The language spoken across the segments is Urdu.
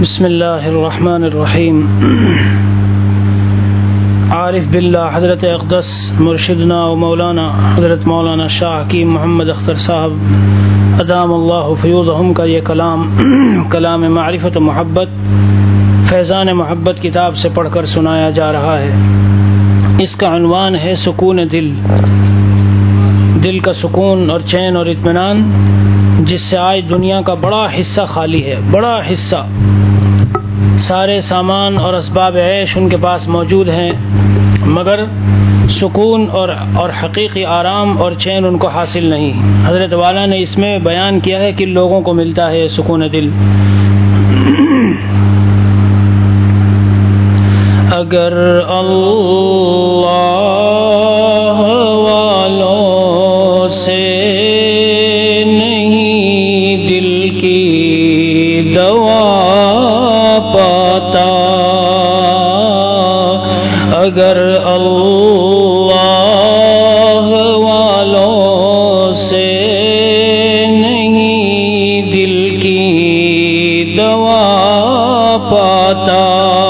بسم اللہ الرحمن الرحیم. عارف باللہ حضرت اقدس مرشدنا و مولانا حضرت مولانا شاہ حکیم محمد اختر صاحب ادام اللہ فیوضہم کا یہ کلام معرفت و محبت فیضان محبت کتاب سے پڑھ کر سنایا جا رہا ہے. اس کا عنوان ہے سکون دل. دل کا سکون اور چین اور اطمینان جس سے آج دنیا کا بڑا حصہ خالی ہے. بڑا حصہ سارے سامان اور اسباب عیش ان کے پاس موجود ہیں مگر سکون اور حقیقی آرام اور چین ان کو حاصل نہیں. حضرت والا نے اس میں بیان کیا ہے کہ لوگوں کو ملتا ہے سکون دل. اگر اللہ والوں سے نہیں دل کی دوا پاتا، اگر اللہ والوں سے نہیں دل کی دوا پاتا،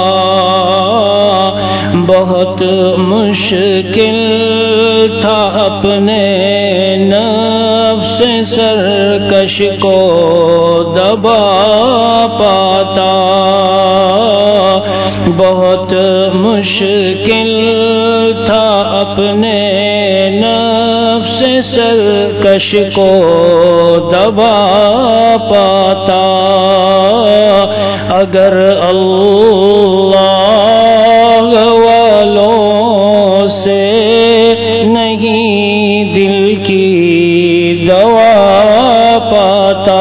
بہت مشکل تھا اپنے نفس سرکش کو دبا پاتا، بہت مشکل تھا اپنے نفس سرکش کو دبا پاتا، اگر اللہ والوں سے نہیں دل کی دوا پاتا.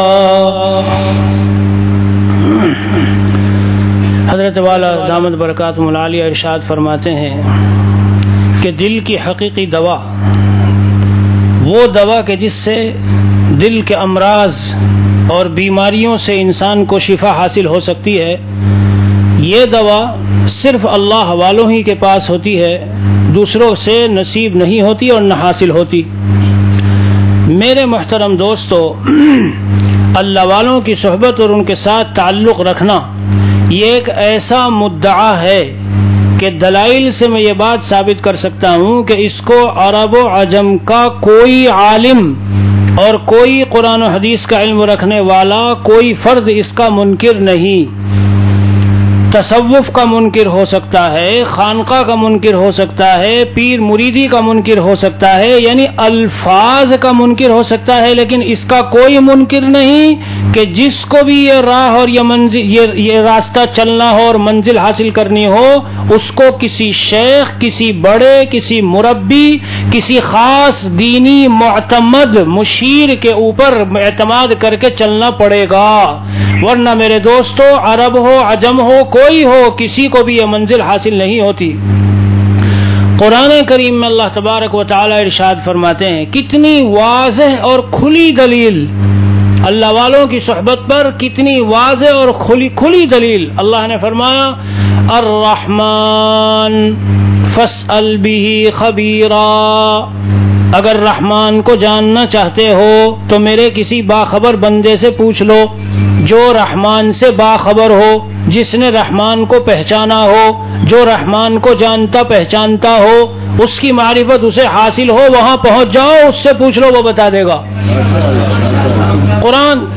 حضرت والا دامت برکاتہم العالیہ ارشاد فرماتے ہیں کہ دل کی حقیقی دوا وہ دوا کہ جس سے دل کے امراض اور بیماریوں سے انسان کو شفا حاصل ہو سکتی ہے، یہ دوا صرف اللہ والوں ہی کے پاس ہوتی ہے، دوسروں سے نصیب نہیں ہوتی اور نہ حاصل ہوتی. میرے محترم دوستو، اللہ والوں کی صحبت اور ان کے ساتھ تعلق رکھنا یہ ایک ایسا مدعا ہے کہ دلائل سے میں یہ بات ثابت کر سکتا ہوں کہ اس کو عرب و عجم کا کوئی عالم اور کوئی قرآن و حدیث کا علم رکھنے والا کوئی فرد اس کا منکر نہیں. تصوف کا منکر ہو سکتا ہے، خانقاہ کا منکر ہو سکتا ہے، پیر مریدی کا منکر ہو سکتا ہے، یعنی الفاظ کا منکر ہو سکتا ہے، لیکن اس کا کوئی منکر نہیں کہ جس کو بھی یہ راہ اور یہ راستہ چلنا ہو اور منزل حاصل کرنی ہو، اس کو کسی شیخ، کسی بڑے، کسی مربی، کسی خاص دینی معتمد مشیر کے اوپر اعتماد کر کے چلنا پڑے گا، ورنہ میرے دوستو عرب ہو عجم ہو کوئی ہو کسی کو بھی یہ منزل حاصل نہیں ہوتی. قرآن کریم میں اللہ تبارک و تعالی ارشاد فرماتے ہیں، کتنی واضح اور کھلی دلیل اللہ والوں کی صحبت پر، کتنی واضح اور کھلی دلیل. اللہ نے فرمایا الرحمن فاسأل به خبیرا، اگر رحمان کو جاننا چاہتے ہو تو میرے کسی باخبر بندے سے پوچھ لو جو رحمان سے باخبر ہو، جس نے رحمان کو پہچانا ہو، جو رحمان کو جانتا پہچانتا ہو، اس کی معرفت اسے حاصل ہو، وہاں پہنچ جاؤ، اس سے پوچھ لو، وہ بتا دے گا. قرآن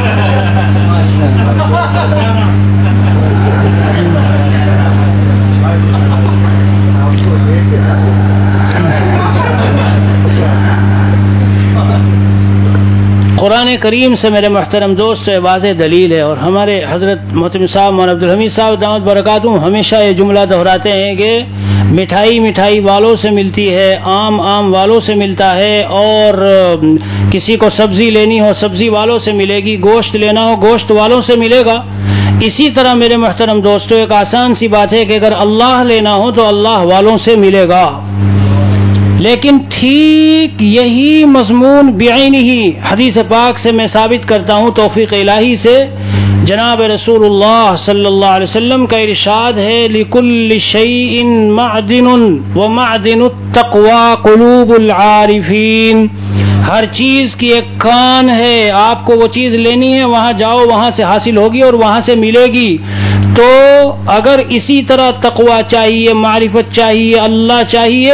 قرآن کریم سے میرے محترم دوست واضح دلیل ہے. اور ہمارے حضرت محترم صاحب مولانا عبدالحمید صاحب دامت برکاتہم ہمیشہ یہ جملہ دہراتے ہیں کہ مٹھائی والوں سے ملتی ہے، آم والوں سے ملتا ہے، اور کسی کو سبزی لینی ہو سبزی والوں سے ملے گی، گوشت لینا ہو گوشت والوں سے ملے گا. اسی طرح میرے محترم دوستو ایک آسان سی بات ہے کہ اگر اللہ لینا ہو تو اللہ والوں سے ملے گا. لیکن ٹھیک یہی مضمون بعینہ حدیث پاک سے میں ثابت کرتا ہوں توفیق الہی سے. جناب رسول اللہ صلی اللہ علیہ وسلم کا ارشاد ہے لِكُلِّ شَيْءٍ مَعْدِنٌ وَمَعْدِنُ التَّقْوَى قُلُوبُ الْعَارِفِينَ. ہر چیز کی ایک کان ہے، آپ کو وہ چیز لینی ہے، وہاں جاؤ، وہاں سے حاصل ہوگی اور وہاں سے ملے گی. تو اگر اسی طرح تقوی چاہیے، معرفت چاہیے، اللہ چاہیے،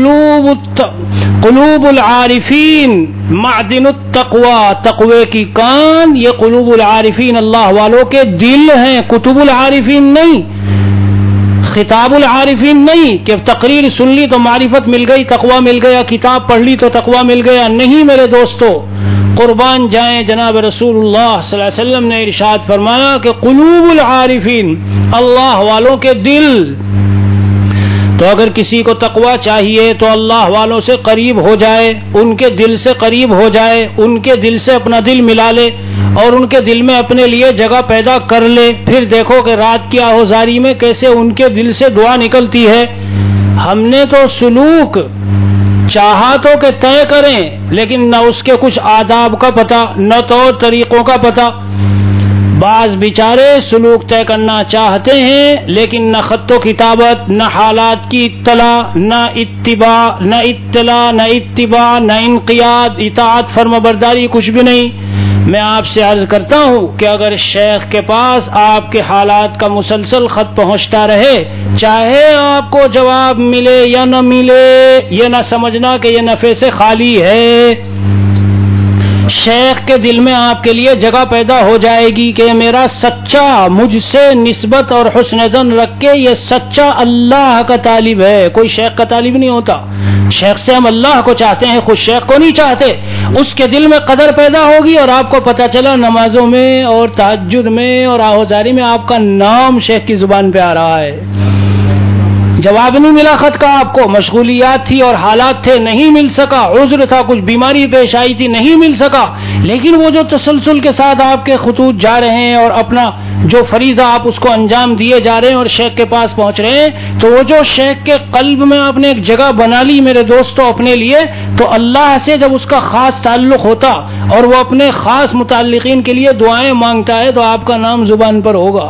قلوب العارفین معدن التقوی، تقوی کی کان یہ قلوب العارفین اللہ والوں کے دل ہیں، کتب العارفین نہیں، خطاب العارفین نہیں کہ تقریر سن لی تو معرفت مل گئی، تقوی مل گیا، کتاب پڑھ لی تو تقوی مل گیا. نہیں میرے دوستو، قربان جائیں جناب رسول اللہ صلی اللہ علیہ وسلم نے ارشاد فرمایا کہ قلوب العارفین اللہ والوں کے دل. تو اگر کسی کو تقوی چاہیے تو اللہ والوں سے قریب ہو جائے، ان کے دل سے قریب ہو جائے، ان کے دل سے اپنا دل ملا لے اور ان کے دل میں اپنے لیے جگہ پیدا کر لے. پھر دیکھو کہ رات کی آہوزاری میں کیسے ان کے دل سے دعا نکلتی ہے. ہم نے تو سلوک چاہا تو کہ طے کریں، لیکن نہ اس کے کچھ آداب کا پتہ، نہ طور طریقوں کا پتہ. بعض بیچارے سلوک طے کرنا چاہتے ہیں لیکن نہ خط و کتابت، نہ حالات کی اطلاع، نہ اتباع، نہ انقیاد، اطاعت، فرمانبرداری، کچھ بھی نہیں. میں آپ سے عرض کرتا ہوں کہ اگر شیخ کے پاس آپ کے حالات کا مسلسل خط پہنچتا رہے، چاہے آپ کو جواب ملے یا نہ ملے، یہ نہ سمجھنا کہ یہ نفع سے خالی ہے. شیخ کے دل میں آپ کے لیے جگہ پیدا ہو جائے گی کہ میرا سچا، مجھ سے نسبت اور حسن ظن رکھ کے یہ سچا اللہ کا طالب ہے، کوئی شیخ کا طالب نہیں ہوتا. شیخ سے ہم اللہ کو چاہتے ہیں، خود شیخ کو نہیں چاہتے. اس کے دل میں قدر پیدا ہوگی اور آپ کو پتہ چلا نمازوں میں اور تہجد میں اور آہوزاری میں آپ کا نام شیخ کی زبان پہ آ رہا ہے. جواب نہیں ملا خط کا، آپ کو مشغولیات تھی اور حالات تھے، نہیں مل سکا، عذر تھا، کچھ بیماری پیش آئی تھی، نہیں مل سکا. لیکن وہ جو تسلسل کے ساتھ آپ کے خطوط جا رہے ہیں اور اپنا جو فریضہ آپ اس کو انجام دیے جا رہے ہیں اور شیخ کے پاس پہنچ رہے ہیں، تو وہ جو شیخ کے قلب میں آپ نے ایک جگہ بنا لی میرے دوستو اپنے لیے، تو اللہ سے جب اس کا خاص تعلق ہوتا اور وہ اپنے خاص متعلقین کے لیے دعائیں مانگتا ہے تو آپ کا نام زبان پر ہوگا.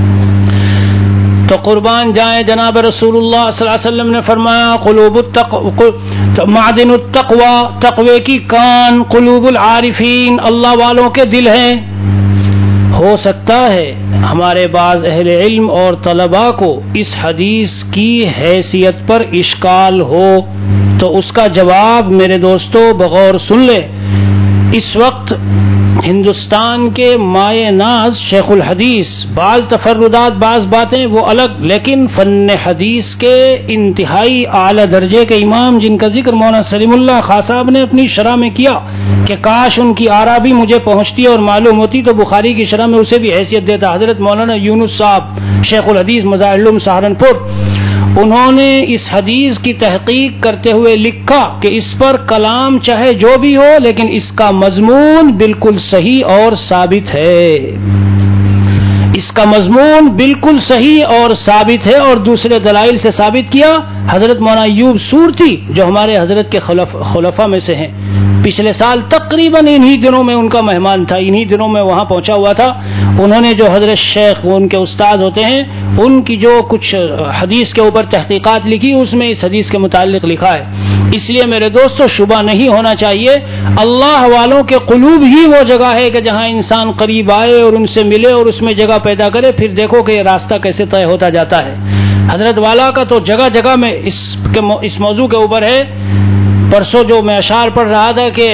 تو قربان جائیں جناب رسول اللہ صلی اللہ علیہ وسلم نے فرمایا معدن التقوی، تقوی کی کان قلوب العارفین اللہ والوں کے دل ہیں. ہو سکتا ہے ہمارے بعض اہل علم اور طلباء کو اس حدیث کی حیثیت پر اشکال ہو، تو اس کا جواب میرے دوستو بغور سن لے. اس وقت ہندوستان کے مائع ناز شیخ الحدیث، بعض تفردات، بعض باتیں وہ الگ، لیکن فن حدیث کے انتہائی اعلی درجے کے امام جن کا ذکر مولانا سلیم اللہ خان صاحب نے اپنی شرح میں کیا کہ کاش ان کی آرا بھی مجھے پہنچتی اور معلوم ہوتی تو بخاری کی شرح میں اسے بھی حیثیت دیتا. حضرت مولانا یونس صاحب شیخ الحدیث مظاہر العلوم سہارنپور، انہوں نے اس حدیث کی تحقیق کرتے ہوئے لکھا کہ اس پر کلام چاہے جو بھی ہو لیکن اس کا مضمون بالکل صحیح اور ثابت ہے. اس کا مضمون بالکل صحیح اور ثابت ہے، اور دوسرے دلائل سے ثابت کیا. حضرت مولانا ایوب سورتی جو ہمارے حضرت کے خلفاء میں سے ہیں، پچھلے سال تقریباً انہی دنوں میں ان کا مہمان تھا، انہی دنوں میں وہاں پہنچا ہوا تھا. انہوں نے جو حضرت شیخ وہ ان کے استاد ہوتے ہیں ان کی جو کچھ حدیث کے اوپر تحقیقات لکھی، اس میں اس حدیث کے متعلق لکھا ہے. اس لیے میرے دوستو شبہ نہیں ہونا چاہیے، اللہ والوں کے قلوب ہی وہ جگہ ہے کہ جہاں انسان قریب آئے اور ان سے ملے اور اس میں جگہ پیدا کرے. پھر دیکھو کہ یہ راستہ کیسے طے ہوتا جاتا ہے. حضرت والا کا تو جگہ جگہ میں اس موضوع کے اوپر ہے. پرسوں جو میں اشعار پڑھ رہا تھا کہ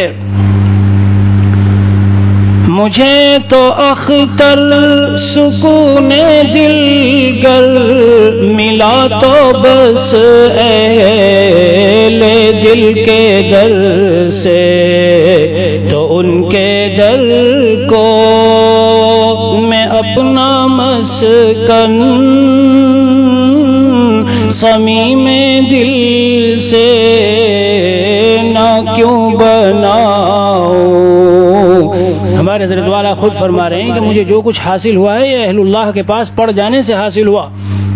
مجھے تو اختر سکون دل گر ملا تو بس اہل دل کے در سے، تو ان کے در کو میں اپنا مسکن صمیم دل سے نہ کیوں بناؤں. ہمارے حضرت والا خود فرما رہے ہیں کہ مجھے جو کچھ حاصل ہوا ہے یہ اہل اللہ کے پاس پڑھ جانے سے حاصل ہوا.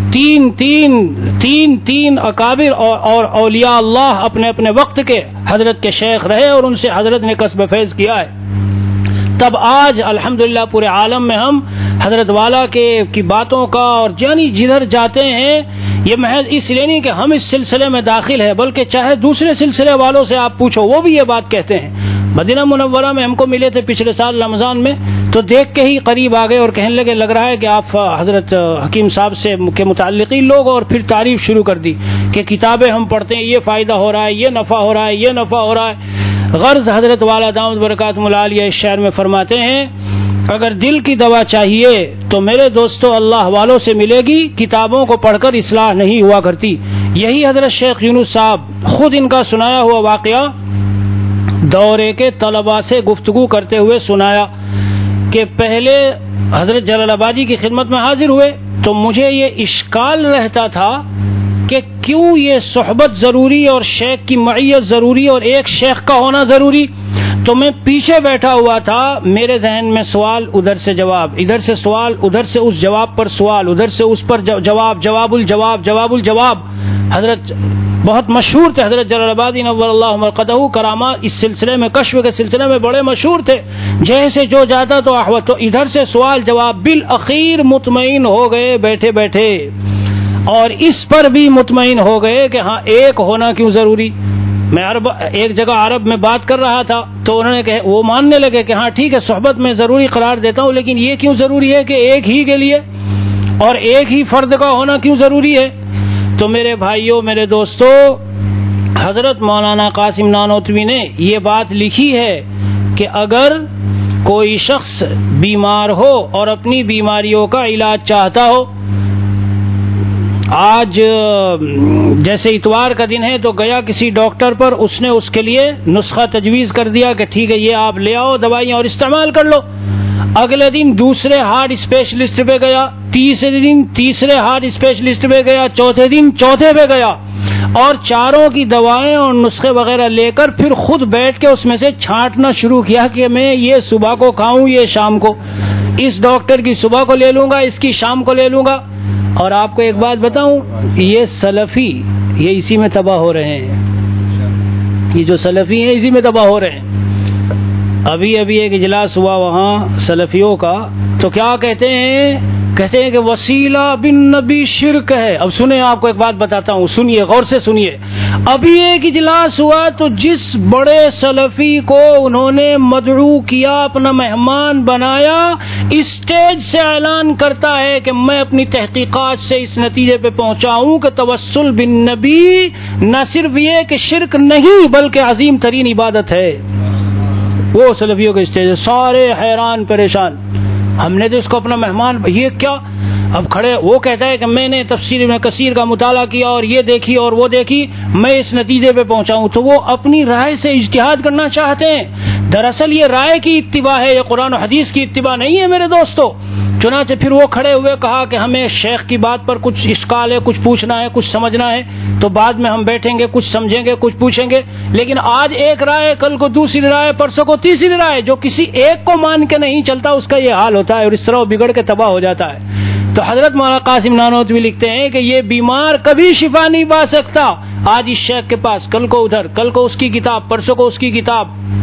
تین اکابر اور اولیاء اللہ اپنے اپنے وقت کے حضرت کے شیخ رہے اور ان سے حضرت نے کسب فیض کیا ہے. تب آج الحمدللہ پورے عالم میں ہم حضرت والا کی باتوں کا اور یعنی جدھر جاتے ہیں یہ محض اس لیے نہیں کہ ہم اس سلسلے میں داخل ہیں، بلکہ چاہے دوسرے سلسلے والوں سے آپ پوچھو وہ بھی یہ بات کہتے ہیں. مدینہ منورہ میں ہم کو ملے تھے پچھلے سال رمضان میں، تو دیکھ کے ہی قریب آ گئے اور کہنے لگے لگ رہا ہے کہ آپ حضرت حکیم صاحب سے کے متعلقین لوگ، اور پھر تعریف شروع کر دی کہ کتابیں ہم پڑھتے ہیں، یہ فائدہ ہو رہا ہے، یہ نفع ہو رہا ہے، یہ نفع ہو رہا ہے۔ غرض حضرت والا دامت برکاتہم العالیہ اس شعر میں فرماتے ہیں اگر دل کی دوا چاہیے تو میرے دوستو اللہ والوں سے ملے گی، کتابوں کو پڑھ کر اصلاح نہیں ہوا کرتی۔ یہی حضرت شیخ یونس صاحب خود ان کا سنایا ہوا واقعہ دورے کے طلباء سے گفتگو کرتے ہوئے سنایا کہ پہلے حضرت جلال آبادی کی خدمت میں حاضر ہوئے تو مجھے یہ اشکال رہتا تھا کہ کیوں یہ صحبت ضروری اور شیخ کی معیت ضروری اور ایک شیخ کا ہونا ضروری۔ تو میں پیچھے بیٹھا ہوا تھا، میرے ذہن میں سوال ادھر سے جواب، ادھر سے سوال، ادھر سے اس جواب پر سوال، ادھر سے اس پر جواب، جواب الجواب، جواب الجواب۔ حضرت بہت مشہور تھے، حضرت جلال آبادی نور اللہ مرقدہ، کرامات اس سلسلے میں، کشف کے سلسلے میں بڑے مشہور تھے۔ جیسے جو جاتا تو احوت، تو ادھر سے سوال جواب، بالاخیر مطمئن ہو گئے بیٹھے بیٹھے، اور اس پر بھی مطمئن ہو گئے کہ ہاں ایک ہونا کیوں ضروری۔ میں ایک جگہ عرب میں بات کر رہا تھا تو انہوں نے کہا، وہ ماننے لگے کہ ہاں ٹھیک ہے صحبت میں ضروری قرار دیتا ہوں، لیکن یہ کیوں ضروری ہے کہ ایک ہی کے لیے اور ایک ہی فرد کا ہونا کیوں ضروری ہے؟ تو میرے بھائیوں، میرے دوستو، حضرت مولانا قاسم نانوتوی نے یہ بات لکھی ہے کہ اگر کوئی شخص بیمار ہو اور اپنی بیماریوں کا علاج چاہتا ہو، آج جیسے اتوار کا دن ہے تو گیا کسی ڈاکٹر پر، اس نے اس کے لیے نسخہ تجویز کر دیا کہ ٹھیک ہے یہ آپ لے آؤ دوائیاں اور استعمال کر لو۔ اگلے دن دوسرے ہارٹ اسپیشلسٹ پہ گیا، تیسرے دن تیسرے ہارٹ اسپیشلسٹ پہ گیا، چوتھے دن چوتھے پہ گیا، اور چاروں کی دوائیں اور نسخے وغیرہ لے کر پھر خود بیٹھ کے اس میں سے چھانٹنا شروع کیا کہ میں یہ صبح کو کھاؤں، یہ شام کو، اس ڈاکٹر کی صبح کو لے لوں گا، اس کی شام کو لے لوں گا۔ اور آپ کو ایک بات بتاؤں، یہ سلفی یہ اسی میں تباہ ہو رہے ہیں، یہ جو سلفی ہیں اسی میں تباہ ہو رہے ہیں۔ ابھی ایک اجلاس ہوا وہاں سلفیوں کا، تو کیا کہتے ہیں کہ وسیلہ بن نبی شرک ہے۔ اب سنیں، آپ کو ایک بات بتاتا ہوں، سنیے، غور سے سنیے۔ ابھی ایک اجلاس ہوا تو جس بڑے سلفی کو انہوں نے مدعو کیا، اپنا مہمان بنایا، اسٹیج سے اعلان کرتا ہے کہ میں اپنی تحقیقات سے اس نتیجے پہ پہنچا ہوں کہ توسل بن نبی نہ صرف یہ کہ شرک نہیں بلکہ عظیم ترین عبادت ہے۔ وہ سلفیوں کے اسٹیج، سارے حیران پریشان، ہم نے تو اس کو اپنا مہمان، یہ کیا؟ اب کھڑے، وہ کہتا ہے کہ میں نے تفسیر ابن کثیر کا مطالعہ کیا اور یہ دیکھی اور وہ دیکھی، میں اس نتیجے پہ پہنچا ہوں۔ تو وہ اپنی رائے سے اجتہاد کرنا چاہتے ہیں، دراصل یہ رائے کی اتباع ہے، یہ قرآن و حدیث کی اتباع نہیں ہے میرے دوستو۔ چنانچہ پھر وہ کھڑے ہوئے کہا کہ ہمیں شیخ کی بات پر کچھ اشکال ہے، کچھ پوچھنا ہے، کچھ سمجھنا ہے، تو بعد میں ہم بیٹھیں گے، کچھ سمجھیں گے، کچھ پوچھیں گے، لیکن آج ایک رائے، کل کو دوسری رائے، پرسوں کو تیسری رائے، جو کسی ایک کو مان کے نہیں چلتا اس کا یہ حال ہوتا ہے، اور اس طرح وہ بگڑ کے تباہ ہو جاتا ہے۔ تو حضرت مولانا قاسم نانوتوی لکھتے ہیں کہ یہ بیمار کبھی شفا نہیں پا سکتا، آج اس شیخ کے پاس، کل کو ادھر، کل کو اس کی کتاب، پرسوں کو اس کی کتاب۔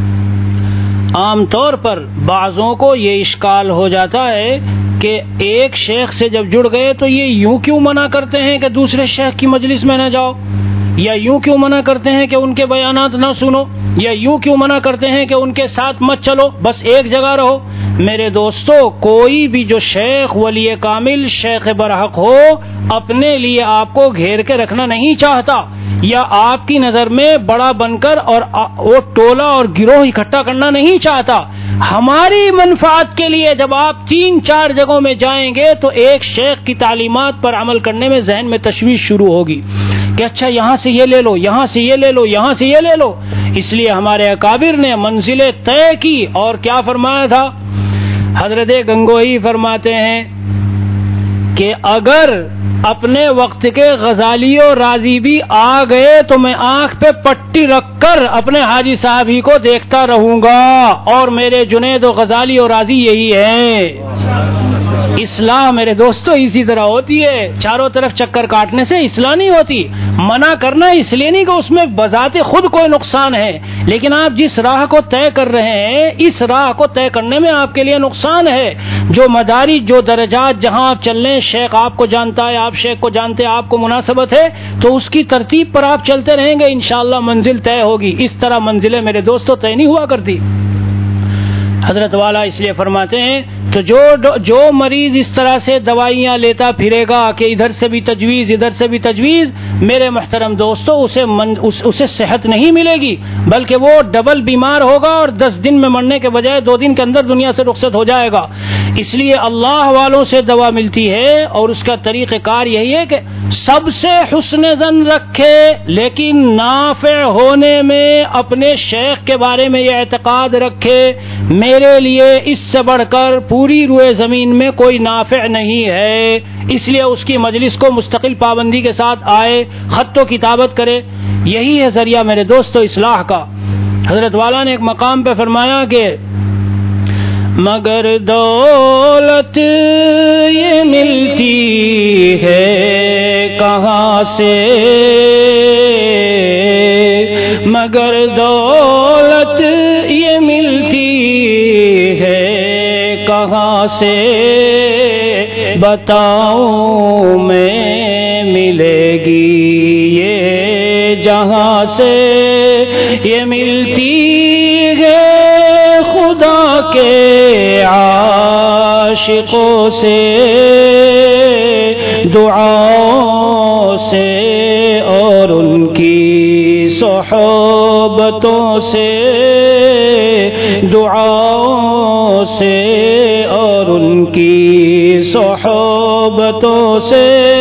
عام طور پر بعضوں کو یہ اشکال ہو جاتا ہے کہ ایک شیخ سے جب جڑ گئے تو یہ یوں کیوں منع کرتے ہیں کہ دوسرے شیخ کی مجلس میں نہ جاؤ، یا یوں کیوں منع کرتے ہیں کہ ان کے بیانات نہ سنو، یا یوں کیوں منع کرتے ہیں کہ ان کے ساتھ مت چلو، بس ایک جگہ رہو۔ میرے دوستو، کوئی بھی جو شیخ ولی کامل شیخ برحق ہو اپنے لیے آپ کو گھیر کے رکھنا نہیں چاہتا، یا آپ کی نظر میں بڑا بن کر اور وہ ٹولہ اور گروہ اکٹھا کرنا نہیں چاہتا۔ ہماری منفعت کے لیے جب آپ 3-4 جگہوں میں جائیں گے تو ایک شیخ کی تعلیمات پر عمل کرنے میں ذہن میں تشویش شروع ہوگی کہ اچھا یہاں سے یہ لے لو، یہاں سے یہ لے لو، یہاں سے یہ لے لو۔ اس لیے ہمارے اکابر نے منزلیں طے کی، اور کیا فرمایا تھا؟ حضرت گنگوہی فرماتے ہیں کہ اگر اپنے وقت کے غزالی و رازی بھی آ گئے تو میں آنکھ پہ پٹی رکھ کر اپنے حاجی صاحب ہی کو دیکھتا رہوں گا، اور میرے جنید و غزالی و رازی یہی ہے۔ اصلاح میرے دوستو اسی طرح ہوتی ہے، چاروں طرف چکر کاٹنے سے اصلاح نہیں ہوتی۔ منع کرنا اس لیے نہیں کہ اس میں بذات خود کوئی نقصان ہے، لیکن آپ جس راہ کو طے کر رہے ہیں اس راہ کو طے کرنے میں آپ کے لیے نقصان ہے۔ جو مدارج، جو درجات جہاں آپ چل رہے ہیں، شیخ آپ کو جانتا ہے، آپ شیخ کو جانتے ہیں، آپ کو مناسبت ہے، تو اس کی ترتیب پر آپ چلتے رہیں گے، انشاءاللہ منزل طے ہوگی۔ اس طرح منزلیں میرے دوستوں طے نہیں ہوا کرتی۔ حضرت والا اس لیے فرماتے ہیں تو جو مریض اس طرح سے دوائیاں لیتا پھرے گا کہ ادھر سے بھی تجویز ادھر سے بھی تجویز، میرے محترم دوستو اسے صحت نہیں ملے گی، بلکہ وہ ڈبل بیمار ہوگا اور 10 دن میں مرنے کے بجائے 2 دن کے اندر دنیا سے رخصت ہو جائے گا۔ اس لیے اللہ والوں سے دوا ملتی ہے اور اس کا طریقہ کار یہی ہے کہ سب سے حسن ظن رکھے، لیکن نافع ہونے میں اپنے شیخ کے بارے میں یہ اعتقاد رکھے میرے لیے اس سے بڑھ کر پوری روئے زمین میں کوئی نافع نہیں ہے، اس لیے اس کی مجلس کو مستقل پابندی کے ساتھ آئے، خط و کتابت کرے۔ یہی ہے ذریعہ میرے دوستو اصلاح کا۔ حضرت والا نے ایک مقام پہ فرمایا کہ مگر دولت یہ ملتی ہے کہاں سے، مگر دولت یہ ملتی ہے کہاں سے، بتاؤں میں ملے گی یہ جہاں سے، یہ ملتی ہے خدا کے عاشقوں سے، دعاؤں سے اور ان کی صحبتوں سے، دعاؤں سے اور ان کی صحبتوں سے۔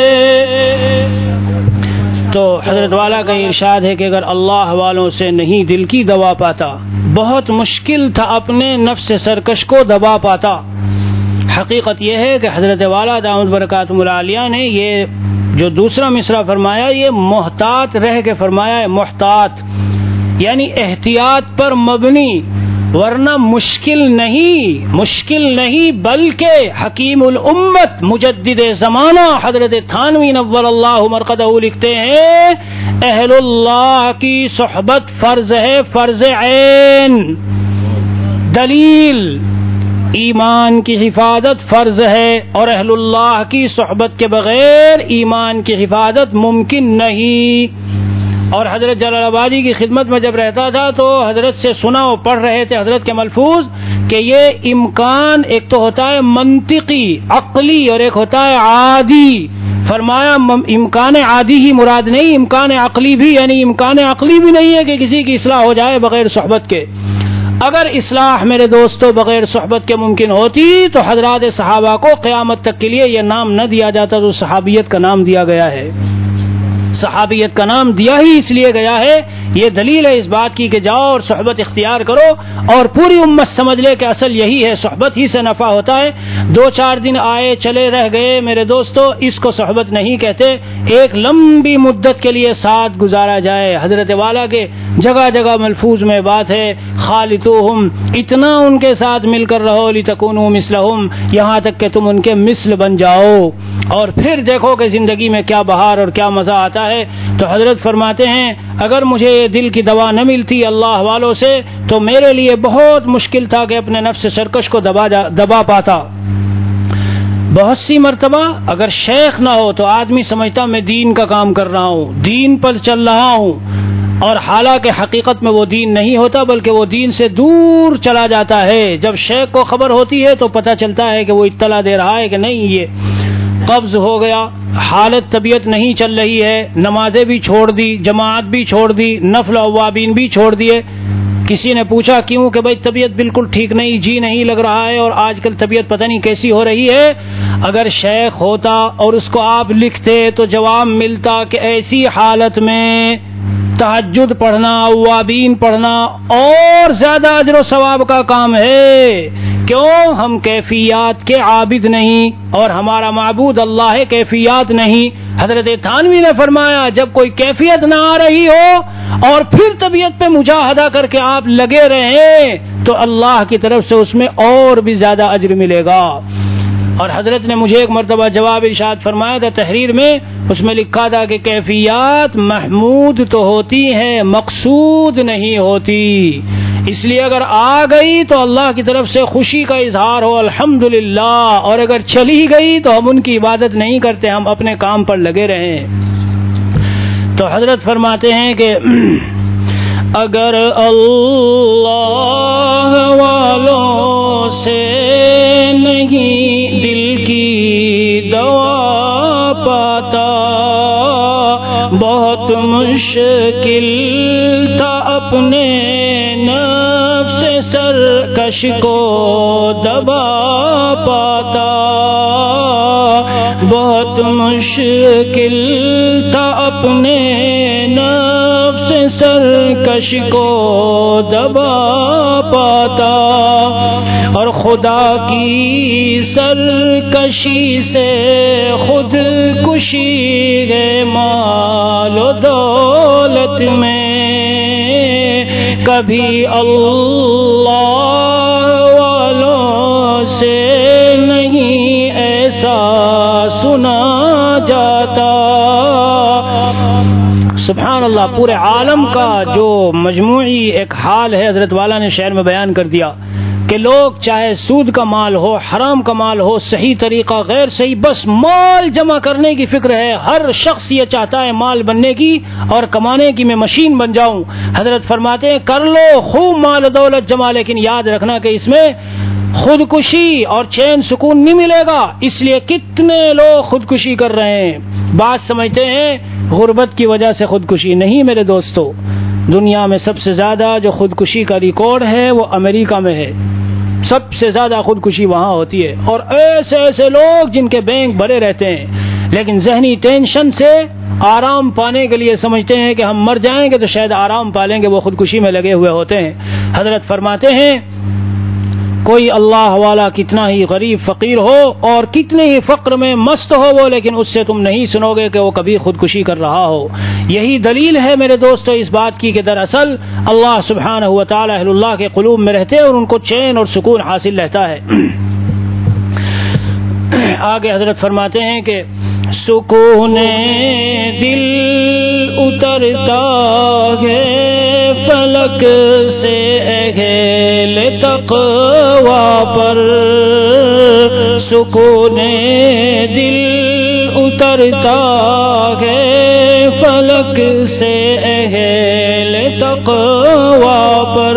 تو حضرت والا کا ارشاد ہے کہ اگر اللہ والوں سے نہیں دل کی دوا پاتا، بہت مشکل تھا اپنے نفس سرکش کو دبا پاتا۔ حقیقت یہ ہے کہ حضرت والا دامت برکاتہم العالیہ نے یہ جو دوسرا مصرع فرمایا یہ محتاط رہ کے فرمایا ہے، محتاط یعنی احتیاط پر مبنی، ورنہ مشکل نہیں بلکہ حکیم الامت مجدد زمانہ حضرت تھانوی نور اللہ مرقدہ لکھتے ہیں اہل اللہ کی صحبت فرض ہے، فرض عین۔ دلیل ایمان کی حفاظت فرض ہے اور اہل اللہ کی صحبت کے بغیر ایمان کی حفاظت ممکن نہیں۔ اور حضرت جلال آبادی کی خدمت میں جب رہتا تھا تو حضرت سے سنا اور پڑھ رہے تھے حضرت کے ملفوظ کہ یہ امکان ایک تو ہوتا ہے منطقی عقلی اور ایک ہوتا ہے عادی۔ فرمایا امکان عادی ہی مراد نہیں، امکان عقلی بھی، یعنی امکان عقلی بھی نہیں ہے کہ کسی کی اصلاح ہو جائے بغیر صحبت کے۔ اگر اصلاح میرے دوستوں بغیر صحبت کے ممکن ہوتی تو حضرات صحابہ کو قیامت تک کے لیے یہ نام نہ دیا جاتا، تو صحابیت کا نام دیا گیا ہے۔ صحابیت کا نام دیا ہی اس لیے گیا ہے، یہ دلیل ہے اس بات کی کہ جاؤ اور صحبت اختیار کرو، اور پوری امت سمجھ لے کہ اصل یہی ہے، صحبت ہی سے نفع ہوتا ہے۔ 2-4 دن آئے چلے رہ گئے میرے دوستو، اس کو صحبت نہیں کہتے۔ ایک لمبی مدت کے لیے ساتھ گزارا جائے، حضرت والا کے جگہ جگہ ملفوظ میں بات ہے خالطوہم، اتنا ان کے ساتھ مل کر رہو لتکونوا مثلہم، یہاں تک کہ تم ان کے مثل بن جاؤ، اور پھر دیکھو کہ زندگی میں کیا بہار اور کیا مزہ آتا ہے۔ تو حضرت فرماتے ہیں اگر مجھے یہ دل کی دوا نہ ملتی اللہ والوں سے تو میرے لیے بہت مشکل تھا کہ اپنے نفس سرکش کو دبا پاتا۔ بہت سی مرتبہ اگر شیخ نہ ہو تو آدمی سمجھتا میں دین کا کام کر رہا ہوں، دین پر چل رہا ہوں، اور حالانکہ حقیقت میں وہ دین نہیں ہوتا بلکہ وہ دین سے دور چلا جاتا ہے۔ جب شیخ کو خبر ہوتی ہے تو پتہ چلتا ہے کہ وہ اطلاع دے رہا ہے کہ نہیں یہ قبض ہو گیا، حالت طبیعت نہیں چل رہی ہے، نمازیں بھی چھوڑ دی، جماعت بھی چھوڑ دی، نفل اوابین بھی چھوڑ دیے۔ کسی نے پوچھا کیوں؟ کہ بھائی طبیعت بالکل ٹھیک نہیں، جی نہیں لگ رہا ہے، اور آج کل طبیعت پتہ نہیں کیسی ہو رہی ہے۔ اگر شیخ ہوتا اور اس کو آپ لکھتے تو جواب ملتا کہ ایسی حالت میں تہجد پڑھنا، اوابین پڑھنا اور زیادہ اجر و ثواب کا کام ہے۔ کیوں؟ ہم کیفیات کے عابد نہیں اور ہمارا معبود اللہ ہے، کیفیات نہیں۔ حضرت تھانوی نے فرمایا جب کوئی کیفیت نہ آ رہی ہو اور پھر طبیعت پہ مجاہدہ کر کے آپ لگے رہیں تو اللہ کی طرف سے اس میں اور بھی زیادہ اجر ملے گا۔ اور حضرت نے مجھے ایک مرتبہ جواب ارشاد فرمایا تھا تحریر میں، اس میں لکھا تھا کہ کیفیات محمود تو ہوتی ہیں، مقصود نہیں ہوتی، اس لیے اگر آ گئی تو اللہ کی طرف سے خوشی کا اظہار ہو الحمدللہ، اور اگر چلی گئی تو ہم ان کی عبادت نہیں کرتے، ہم اپنے کام پر لگے رہیں۔ تو حضرت فرماتے ہیں کہ اگر اللہ والوں سے نہیں دل کی دوا پاتا، بہت مشکل تھا اپنے نفس سرکش کو دبا پاتا، بہت مشکل تھا اپنے نفس سرکش کو دبا پاتا، اور خدا کی سرکشی سے خود کشی ہے مال و دولت میں، کبھی اللہ والوں سے نہیں ایسا سنا جاتا۔ سبحان اللہ، پورے عالم کا جو مجموعی ایک حال ہے حضرت والا نے شعر میں بیان کر دیا کہ لوگ چاہے سود کا مال ہو، حرام کا مال ہو، صحیح طریقہ غیر صحیح، بس مال جمع کرنے کی فکر ہے، ہر شخص یہ چاہتا ہے مال بننے کی اور کمانے کی، میں مشین بن جاؤں۔ حضرت فرماتے ہیں کر لو خوب مال و دولت جمع، لیکن یاد رکھنا کہ اس میں خودکشی اور چین سکون نہیں ملے گا، اس لیے کتنے لوگ خودکشی کر رہے ہیں۔ بات سمجھتے ہیں غربت کی وجہ سے خودکشی، نہیں میرے دوستو، دنیا میں سب سے زیادہ جو خودکشی کا ریکارڈ ہے وہ امریکہ میں ہے، سب سے زیادہ خودکشی وہاں ہوتی ہے، اور ایسے ایسے لوگ جن کے بینک بھرے رہتے ہیں لیکن ذہنی ٹینشن سے آرام پانے کے لیے سمجھتے ہیں کہ ہم مر جائیں گے تو شاید آرام پالیں گے، وہ خودکشی میں لگے ہوئے ہوتے ہیں۔ حضرت فرماتے ہیں کوئی اللہ والا کتنا ہی غریب فقیر ہو اور کتنے ہی فقر میں مست ہو وہ، لیکن اس سے تم نہیں سنو گے کہ وہ کبھی خودکشی کر رہا ہو۔ یہی دلیل ہے میرے دوستو اس بات کی کہ دراصل اللہ سبحانہ و تعالی اہل اللہ کے قلوب میں رہتے ہیں اور ان کو چین اور سکون حاصل رہتا ہے۔ آگے حضرت فرماتے ہیں کہ سکون دل اترتا ہے فلک سے اہل تقوی پر، سکون دل اترتا ہے فلک سے اہل تقوی پر،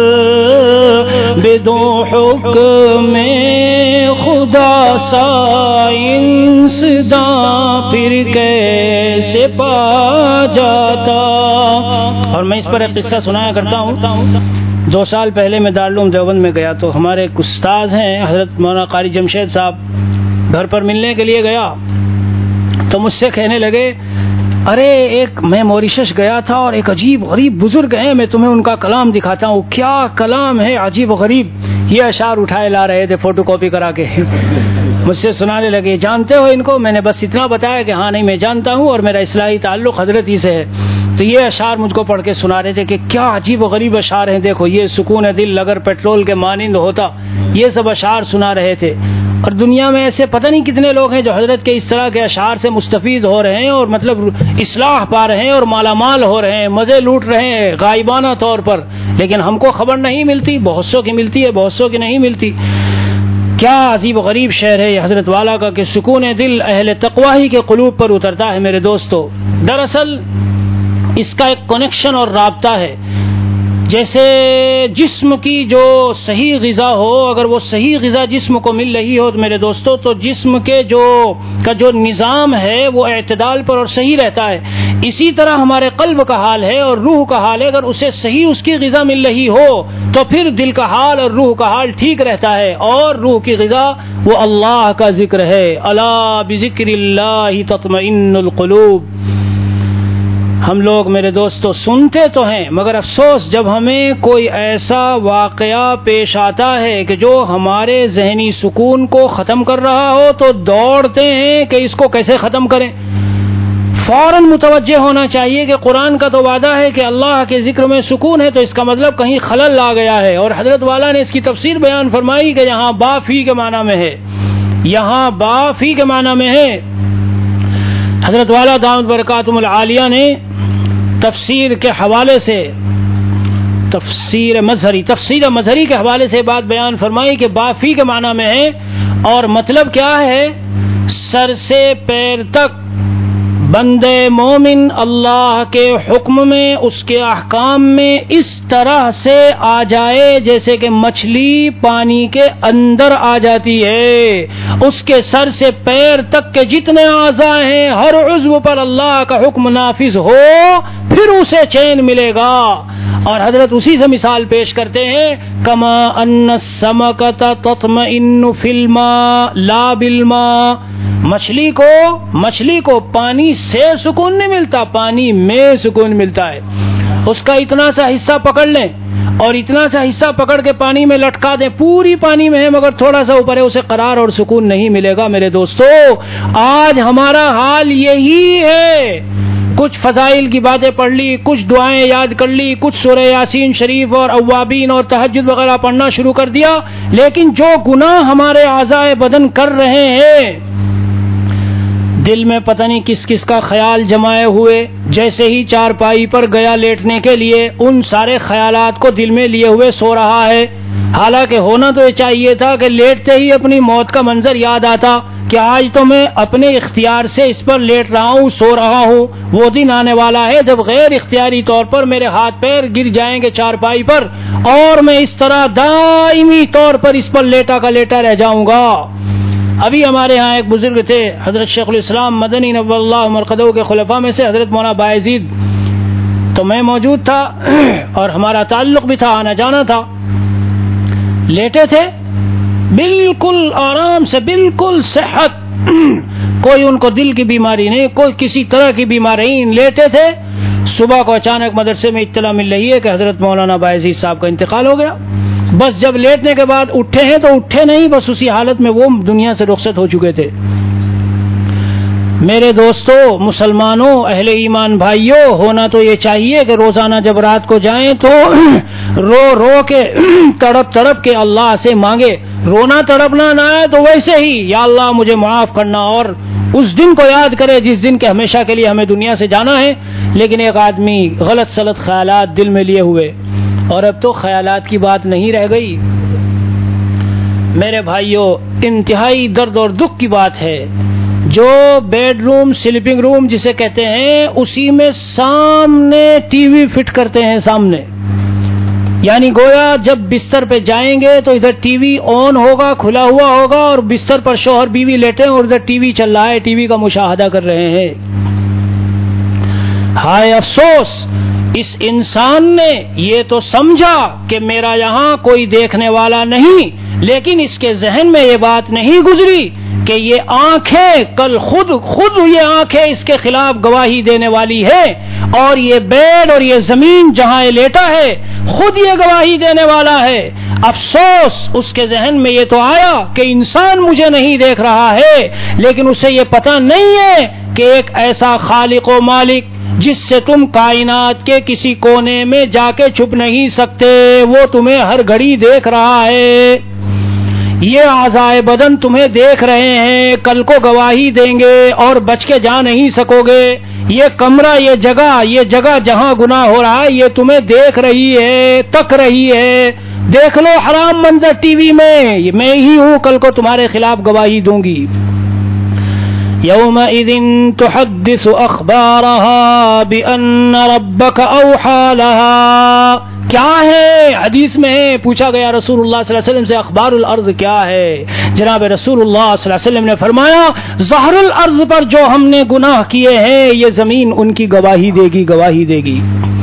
بدو حکم خدا سا انسداں پھر کیسے پا جاتا۔ اور میں اس پر ایک قصہ سنایا کرتا ہوں۔ 2 سال پہلے میں دارالعلوم دیوبند میں گیا تو ہمارے ایک استاد ہیں حضرت مولانا قاری جمشید صاحب، گھر پر ملنے کے لیے گیا تو مجھ سے کہنے لگے ارے ایک میں موریشس گیا تھا اور ایک عجیب غریب بزرگ ہیں، میں تمہیں ان کا کلام دکھاتا ہوں۔ کیا کلام ہے عجیب غریب، یہ اشعار اٹھائے لا رہے تھے فوٹو کاپی کرا کے، مجھ سے سنانے لگے جانتے ہو ان کو؟ میں نے بس اتنا بتایا کہ ہاں نہیں میں جانتا ہوں اور میرا اصلاحی تعلق حضرت ہی سے ہے۔ تو یہ اشعار مجھ کو پڑھ کے سنا رہے تھے کہ کیا عجیب و غریب اشعار ہیں، دیکھو یہ سکون دل اگر پیٹرول کے مانند ہوتا، یہ سب اشعار سنا رہے تھے۔ اور دنیا میں ایسے پتہ نہیں کتنے لوگ ہیں جو حضرت کے اس طرح کے اشعار سے مستفید ہو رہے ہیں اور مطلب اصلاح پا رہے ہیں اور مالا مال ہو رہے ہیں، مزے لوٹ رہے ہیں غائبانہ طور پر، لیکن ہم کو خبر نہیں ملتی، بہت سو کی ملتی ہے، بہت سو کی نہیں ملتی۔ کیا عجیب و غریب شعر ہے یہ حضرت والا کا کہ سکون دل اہل تقوی کے قلوب پر اترتا ہے میرے دوستو۔ دراصل اس کا ایک کنیکشن اور رابطہ ہے، جیسے جسم کی جو صحیح غذا ہو، اگر وہ صحیح غذا جسم کو مل رہی ہو تو میرے دوستو تو جسم کے جو نظام ہے وہ اعتدال پر اور صحیح رہتا ہے۔ اسی طرح ہمارے قلب کا حال ہے اور روح کا حال ہے، اگر اسے صحیح اس کی غذا مل رہی ہو تو پھر دل کا حال اور روح کا حال ٹھیک رہتا ہے، اور روح کی غذا وہ اللہ کا ذکر ہے۔ الا بذکر اللہ تطمئن القلوب۔ ہم لوگ میرے دوستو سنتے تو ہیں، مگر افسوس جب ہمیں کوئی ایسا واقعہ پیش آتا ہے کہ جو ہمارے ذہنی سکون کو ختم کر رہا ہو تو دوڑتے ہیں کہ اس کو کیسے ختم کریں۔ فوراً متوجہ ہونا چاہیے کہ قرآن کا تو وعدہ ہے کہ اللہ کے ذکر میں سکون ہے، تو اس کا مطلب کہیں خلل آ گیا ہے، اور حضرت والا نے اس کی تفسیر بیان فرمائی کہ یہاں با فی کے معنی میں ہے، یہاں با فی کے معنی میں ہے. حضرت والا دامت برکاتہم العالیہ نے تفسیر کے حوالے سے تفسیر مظہری کے حوالے سے بات بیان فرمائی کہ با فی کے معنی میں ہے، اور مطلب کیا ہے؟ سر سے پیر تک بندے مومن اللہ کے حکم میں، اس کے احکام میں اس طرح سے آ جائے جیسے کہ مچھلی پانی کے اندر آ جاتی ہے. اس کے سر سے پیر تک کے جتنے اعضاء ہیں ہر عضو پر اللہ کا حکم نافذ ہو، پھر اسے چین ملے گا. اور حضرت اسی سے مثال پیش کرتے ہیں، کما ان السمکۃ تطمئن فی الماء لا بالماء. مچھلی کو پانی سے سکون نہیں ملتا، پانی میں سکون ملتا ہے. اس کا اتنا سا حصہ پکڑ لیں اور اتنا سا حصہ پکڑ کے پانی میں لٹکا دیں، پوری پانی میں ہے مگر تھوڑا سا اوپر ہے، اسے قرار اور سکون نہیں ملے گا. میرے دوستو، آج ہمارا حال یہی ہے. کچھ فضائل کی باتیں پڑھ لی، کچھ دعائیں یاد کر لی، کچھ سورہ یاسین شریف اور اوابین اور تہجد وغیرہ پڑھنا شروع کر دیا، لیکن جو گناہ ہمارے اعضائے بدن کر رہے ہیں، دل میں پتہ نہیں کس کس کا خیال جمائے ہوئے، جیسے ہی چارپائی پر گیا لیٹنے کے لیے ان سارے خیالات کو دل میں لیے ہوئے سو رہا ہے. حالانکہ ہونا تو یہ چاہیے تھا کہ لیٹتے ہی اپنی موت کا منظر یاد آتا کہ آج تو میں اپنے اختیار سے اس پر لیٹ رہا ہوں، سو رہا ہوں. وہ دن آنے والا ہے جب غیر اختیاری طور پر میرے ہاتھ پیر گر جائیں گے چارپائی پر، اور میں اس طرح دائمی طور پر اس پر لیٹا کا لیٹا رہ جاؤں گا. ابھی ہمارے ہاں ایک بزرگ تھے، حضرت شیخ الاسلام مدنی نور اللہ مرقدہ کے خلفاء میں سے حضرت مولانا بایزید. تو میں موجود تھا اور ہمارا تعلق بھی تھا، آنا جانا تھا. لیٹے تھے بالکل آرام سے، بالکل صحت، کوئی ان کو دل کی بیماری نہیں، کوئی کسی طرح کی بیماری نہیں، لیٹے تھے. صبح کو اچانک مدرسے میں اطلاع مل رہی ہے کہ حضرت مولانا بایزید صاحب کا انتقال ہو گیا. بس جب لیٹنے کے بعد اٹھے ہیں تو اٹھے نہیں، بس اسی حالت میں وہ دنیا سے رخصت ہو چکے تھے. میرے دوستو، مسلمانوں، اہل ایمان بھائیوں، ہونا تو یہ چاہیے کہ روزانہ جب رات کو جائیں تو رو رو کے تڑپ تڑپ کے اللہ سے مانگے. رونا تڑپنا نہ آئے تو ویسے ہی یا اللہ مجھے معاف کرنا، اور اس دن کو یاد کرے جس دن کے ہمیشہ کے لیے ہمیں دنیا سے جانا ہے. لیکن ایک آدمی غلط سلط خیالات دل میں لیے ہوئے، اور اب تو خیالات کی بات نہیں رہ گئی. میرے بھائیوں، انتہائی درد اور دکھ کی بات ہے جو بیڈ روم، سلیپنگ روم جسے کہتے ہیں، اسی میں سامنے ٹی وی فٹ کرتے ہیں سامنے. یعنی گویا جب بستر پہ جائیں گے تو ادھر ٹی وی آن ہوگا، کھلا ہوا ہوگا، اور بستر پر شوہر بیوی لیٹے ہیں اور ادھر ٹی وی چل رہا ہے، ٹی وی کا مشاہدہ کر رہے ہیں. ہائے افسوس، اس انسان نے یہ تو سمجھا کہ میرا یہاں کوئی دیکھنے والا نہیں، لیکن اس کے ذہن میں یہ بات نہیں گزری کہ یہ آنکھیں کل خود یہ آنکھیں اس کے خلاف گواہی دینے والی ہے، اور یہ بیڈ اور یہ زمین جہاں یہ لیٹا ہے خود یہ گواہی دینے والا ہے. افسوس، اس کے ذہن میں یہ تو آیا کہ انسان مجھے نہیں دیکھ رہا ہے، لیکن اسے یہ پتہ نہیں ہے کہ ایک ایسا خالق و مالک جس سے تم کائنات کے کسی کونے میں جا کے چھپ نہیں سکتے، وہ تمہیں ہر گھڑی دیکھ رہا ہے. یہ اعضائے بدن تمہیں دیکھ رہے ہیں، کل کو گواہی دیں گے اور بچ کے جا نہیں سکو گے. یہ کمرہ، یہ جگہ جہاں گناہ ہو رہا ہے، یہ تمہیں دیکھ رہی ہے، تک رہی ہے. دیکھ لو حرام منظر ٹی وی میں ہی ہوں، کل کو تمہارے خلاف گواہی دوں گی. يومئذ تحدث أخبارها بأن ربك أوحى لها. کیا ہے؟ حدیث میں ہے، پوچھا گیا رسول اللہ صلی اللہ علیہ وسلم سے اخبار الارض کیا ہے؟ جناب رسول اللہ صلی اللہ علیہ وسلم نے فرمایا، ظہر الارض پر جو ہم نے گناہ کیے ہیں یہ زمین ان کی گواہی دے گی.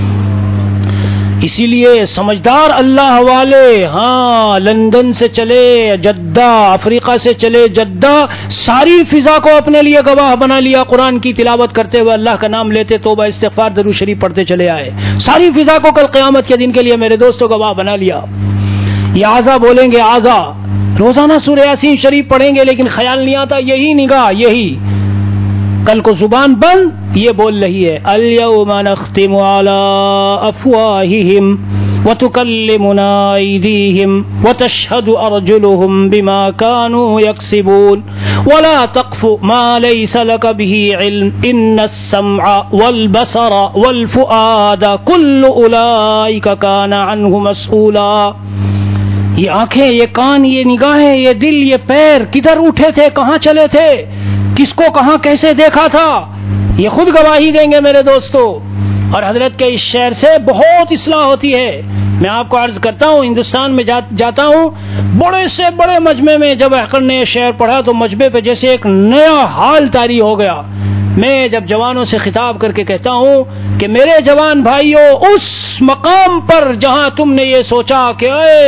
اسی لیے سمجھدار اللہ والے، ہاں، لندن سے چلے جدہ، افریقہ سے چلے جدہ، ساری فضا کو اپنے لیے گواہ بنا لیا. قرآن کی تلاوت کرتے ہوئے، اللہ کا نام لیتے، توبہ استغفار درود شریف پڑھتے چلے آئے. ساری فضا کو کل قیامت کے دن کے لیے میرے دوستوں گواہ بنا لیا. یہ اعضا بولیں گے، اعضا روزانہ سورہ یاسین شریف پڑھیں گے، لیکن خیال نہیں آتا یہی نگاہ، یہی کل کو زبان بند، یہ بول رہی ہے، الیوم نختم علی افواہہم وتكلمنا أيديهم وتشهد أرجلهم بما كانوا يكسبون ولا تقف ما ليس لك به علم إن السمع والبصر والفؤاد كل أولئك كان عنه مسؤولا. یہ آنکھیں، یہ کان، یہ نگاہیں، یہ دل، یہ پیر کدھر اٹھے تھے، کہاں چلے تھے، کس کو کہاں کیسے دیکھا تھا، یہ خود گواہی دیں گے میرے دوستو. اور حضرت کے اس شعر سے بہت اصلاح ہوتی ہے. میں آپ کو عرض کرتا ہوں، ہندوستان میں جاتا ہوں، بڑے سے بڑے مجمع میں جب احقر نے یہ شعر پڑھا تو مجمع پہ جیسے ایک نیا حال طاری ہو گیا. میں جب جوانوں سے خطاب کر کے کہتا ہوں کہ میرے جوان بھائیوں، اس مقام پر جہاں تم نے یہ سوچا کہ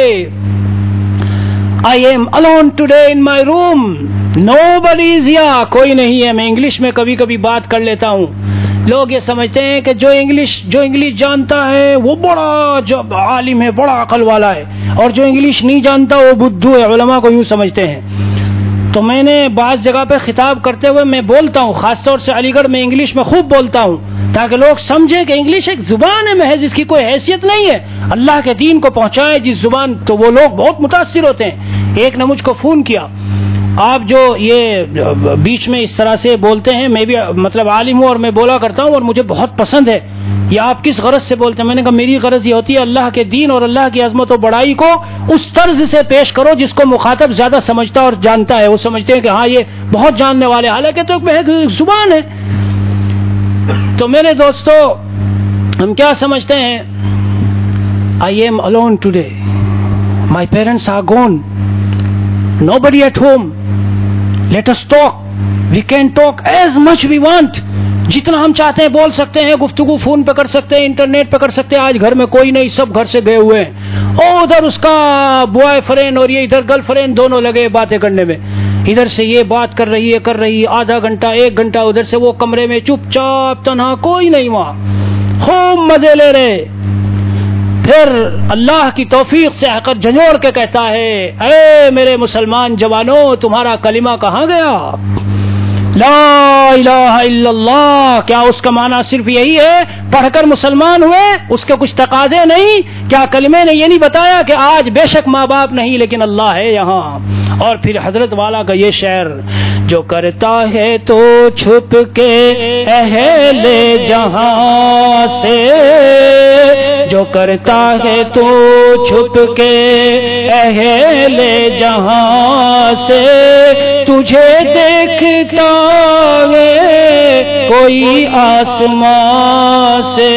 I am alone today in my room, nobody is here، کوئی نہیں ہے. میں انگلش میں کبھی کبھی بات کر لیتا ہوں. لوگ یہ سمجھتے ہیں کہ جو انگلش جانتا ہے وہ بڑا عالم ہے، بڑا عقل والا ہے، اور جو انگلش نہیں جانتا وہ بدھو ہے. علماء کو یوں سمجھتے ہیں. تو میں نے بعض جگہ پہ خطاب کرتے ہوئے میں بولتا ہوں، خاص طور سے علی گڑھ میں انگلش میں خوب بولتا ہوں تاکہ لوگ سمجھیں کہ انگلش ایک زبان ہے محض، اس کی کوئی حیثیت نہیں ہے. اللہ کے دین کو پہنچائے جس زبان، تو وہ لوگ بہت متاثر ہوتے ہیں. ایک نے مجھ کو فون کیا، آپ جو یہ بیچ میں اس طرح سے بولتے ہیں، میں بھی مطلب عالم ہوں اور میں بولا کرتا ہوں اور مجھے بہت پسند ہے، یہ آپ کس غرض سے بولتے ہیں؟ میں نے کہا میری غرض یہ ہوتی ہے اللہ کے دین اور اللہ کی عظمت و بڑائی کو اس طرز سے پیش کرو جس کو مخاطب زیادہ سمجھتا اور جانتا ہے. وہ سمجھتے ہیں کہ ہاں یہ بہت جاننے والے، حالانکہ تو ایک زبان ہے. تو میرے دوستو، ہم کیا سمجھتے ہیں؟ I am alone today, my parents are gone, nobody at home, let us talk, we can talk as much we want. جتنا ہم چاہتے ہیں بول سکتے ہیں، گفتگو فون پہ کر سکتے ہیں، انٹرنیٹ پہ کر سکتے ہیں. آج گھر میں کوئی نہیں، سب گھر سے گئے ہوئے ہیں، اور ادھر اس کا بوائے فرینڈ اور یہ ادھر گرل فرینڈ دونوں لگے باتیں کرنے میں. ادھر سے یہ بات کر رہی ہے آدھا گھنٹہ 1 گھنٹہ، ادھر سے وہ کمرے میں چپ چاپ تنہا، کوئی نہیں وہاں، خوب مزے لے رہے. پھر اللہ کی توفیق سے آ کر جھنجھوڑ کے کہتا ہے، اے میرے مسلمان جوانوں، تمہارا کلمہ کہاں گیا؟ لا الہ الا اللہ. کیا اس کا معنی صرف یہی ہے پڑھ کر مسلمان ہوئے؟ اس کے کچھ تقاضے نہیں؟ کیا کلمے نے یہ نہیں بتایا کہ آج بے شک ماں باپ نہیں لیکن اللہ ہے یہاں؟ اور پھر حضرت والا کا یہ شعر، جو کرتا ہے تو چھپ کے اہل جہاں سے، جو کرتا ہے تو چھپ کے اہل جہاں سے، تجھے دیکھتا ہے کوئی آسمان سے.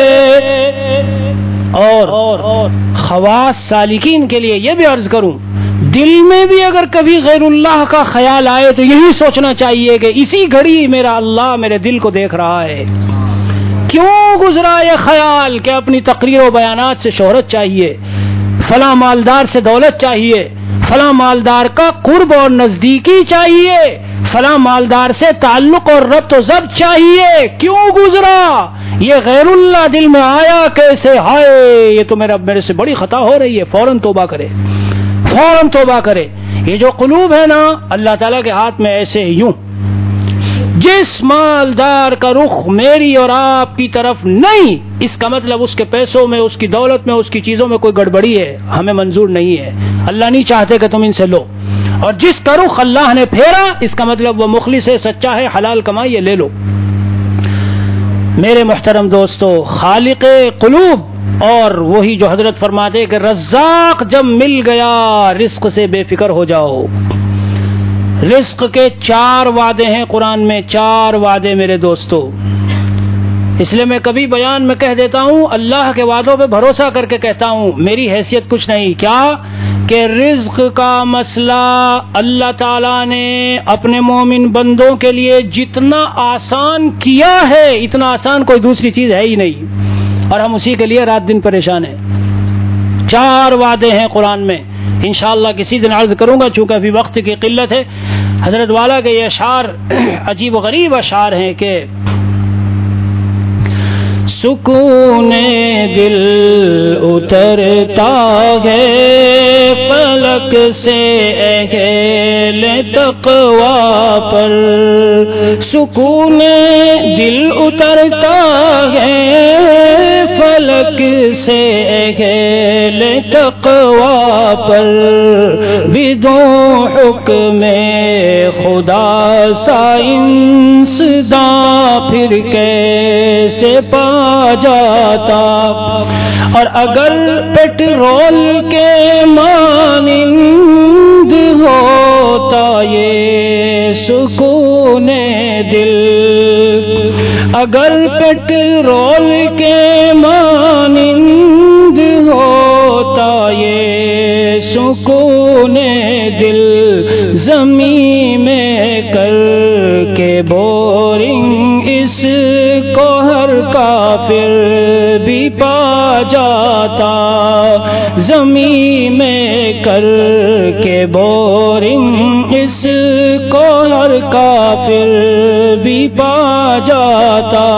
اور خواص سالکین کے لیے یہ بھی عرض کروں، دل میں بھی اگر کبھی غیر اللہ کا خیال آئے تو یہی سوچنا چاہیے کہ اسی گھڑی میرا اللہ میرے دل کو دیکھ رہا ہے. کیوں گزرا یہ خیال کہ اپنی تقریر و بیانات سے شہرت چاہیے، فلاں مالدار سے دولت چاہیے، فلاں مالدار کا قرب اور نزدیکی چاہیے، فلاں مالدار سے تعلق اور ربط و ضبط چاہیے؟ کیوں گزرا یہ غیر اللہ دل میں آیا کیسے؟ ہائے یہ تو میرے سے بڑی خطا ہو رہی ہے. فوراً توبہ کرے، فوراً توبہ کرے. یہ جو قلوب ہے نا اللہ تعالیٰ کے ہاتھ میں ایسے یوں، جس مالدار کا رخ میری اور آپ کی طرف نہیں، اس کا مطلب اس کے پیسوں میں، اس کی دولت میں، اس کی چیزوں میں کوئی گڑبڑی ہے، ہمیں منظور نہیں ہے، اللہ نہیں چاہتے کہ تم ان سے لو. اور جس کا رخ اللہ نے پھیرا، اس کا مطلب وہ مخلص ہے، سچا ہے، حلال کمائیے، لے لو. میرے محترم دوستو، خالق قلوب اور وہی جو حضرت فرماتے کہ رزاق جب مل گیا رزق سے بے فکر ہو جاؤ. رزق کے 4 وعدے ہیں قرآن میں، 4 وعدے میرے دوستو. اس لیے میں کبھی بیان میں کہہ دیتا ہوں، اللہ کے وعدوں پہ بھروسہ کر کے کہتا ہوں، میری حیثیت کچھ نہیں. کیا کہ رزق کا مسئلہ اللہ تعالیٰ نے اپنے مومن بندوں کے لیے جتنا آسان کیا ہے، اتنا آسان کوئی دوسری چیز ہے ہی نہیں، اور ہم اسی کے لیے رات دن پریشان ہیں. 4 وعدے ہیں قرآن میں، انشاءاللہ کسی دن عرض کروں گا چونکہ ابھی وقت کی قلت ہے. حضرت والا کے یہ اشعار عجیب و غریب اشعار ہیں کہ سکون دل اترتا ہے فلک سے اہل تقوی پر، سکون دل اترتا ہے فلک سے اہل تقوی پر بدوں حکم خدا سا انسداں پھر کیسے پا جاتا، اور اگر پیٹرول کے مانند ہوتا یہ سکون دل، اگر پیٹرول کے مانند ہوتا یہ سکون دل، زمین میں کر کے بورنگ اس کو ہر کافر بھی پا جاتا، زمین میں کر کے بورنگ اس کو ہر کافر بھی پا جاتا۔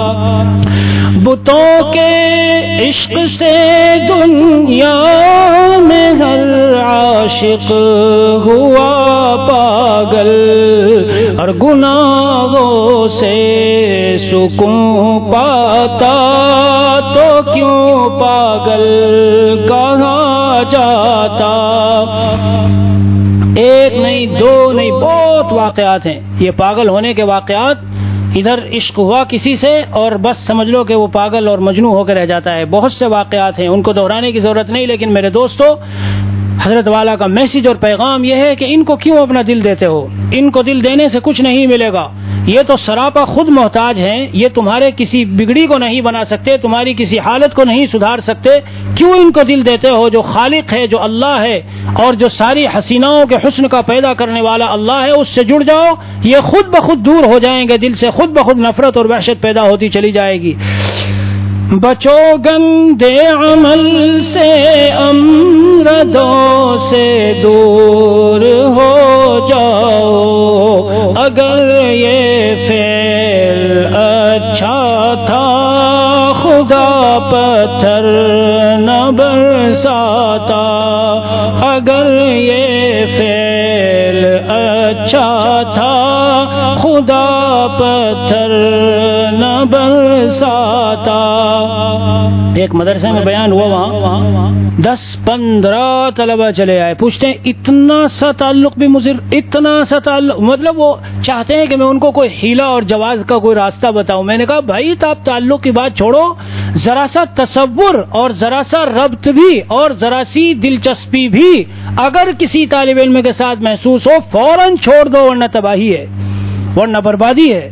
بتوں کے عشق سے دنیا میں ہر عاشق ہوا پاگل، اور گناہوں سے سکون پاتا تو کیوں پاگل کہا جاتا۔ ایک نہیں، دو نہیں، بہت واقعات ہیں یہ پاگل ہونے کے واقعات۔ ادھر عشق ہوا کسی سے اور بس سمجھ لو کہ وہ پاگل اور مجنون ہو کے رہ جاتا ہے۔ بہت سے واقعات ہیں، ان کو دہرانے کی ضرورت نہیں، لیکن میرے دوستو، حضرت والا کا میسج اور پیغام یہ ہے کہ ان کو کیوں اپنا دل دیتے ہو؟ ان کو دل دینے سے کچھ نہیں ملے گا، یہ تو سراپا خود محتاج ہیں، یہ تمہارے کسی بگڑی کو نہیں بنا سکتے، تمہاری کسی حالت کو نہیں سدھار سکتے۔ کیوں ان کو دل دیتے ہو؟ جو خالق ہے، جو اللہ ہے، اور جو ساری حسیناؤں کے حسن کا پیدا کرنے والا اللہ ہے، اس سے جڑ جاؤ، یہ خود بخود دور ہو جائیں گے دل سے، خود بخود نفرت اور وحشت پیدا ہوتی چلی جائے گی۔ بچو گندے عمل سے، امردوں سے دور ہو جاؤ، اگر یہ فعل اچھا تھا خدا پتھر نہ برساتا، اگر یہ فعل اچھا تھا خدا پتھر نہ برساتا۔ ایک مدرسے میں بیان ہوا، وہاں 10-15 طلبہ چلے آئے، پوچھتے ہیں اتنا سا تعلق بھی مضر، اتنا سا تعلق، مطلب وہ چاہتے ہیں کہ میں ان کو کوئی حیلہ اور جواز کا کوئی راستہ بتاؤں۔ میں نے کہا بھائی آپ تعلق کی بات چھوڑو، ذرا سا تصور اور ذرا سا ربط بھی اور ذرا سی دلچسپی بھی اگر کسی طالب علم کے ساتھ محسوس ہو فوراً چھوڑ دو، ورنہ تباہی ہے، ورنہ بربادی ہے۔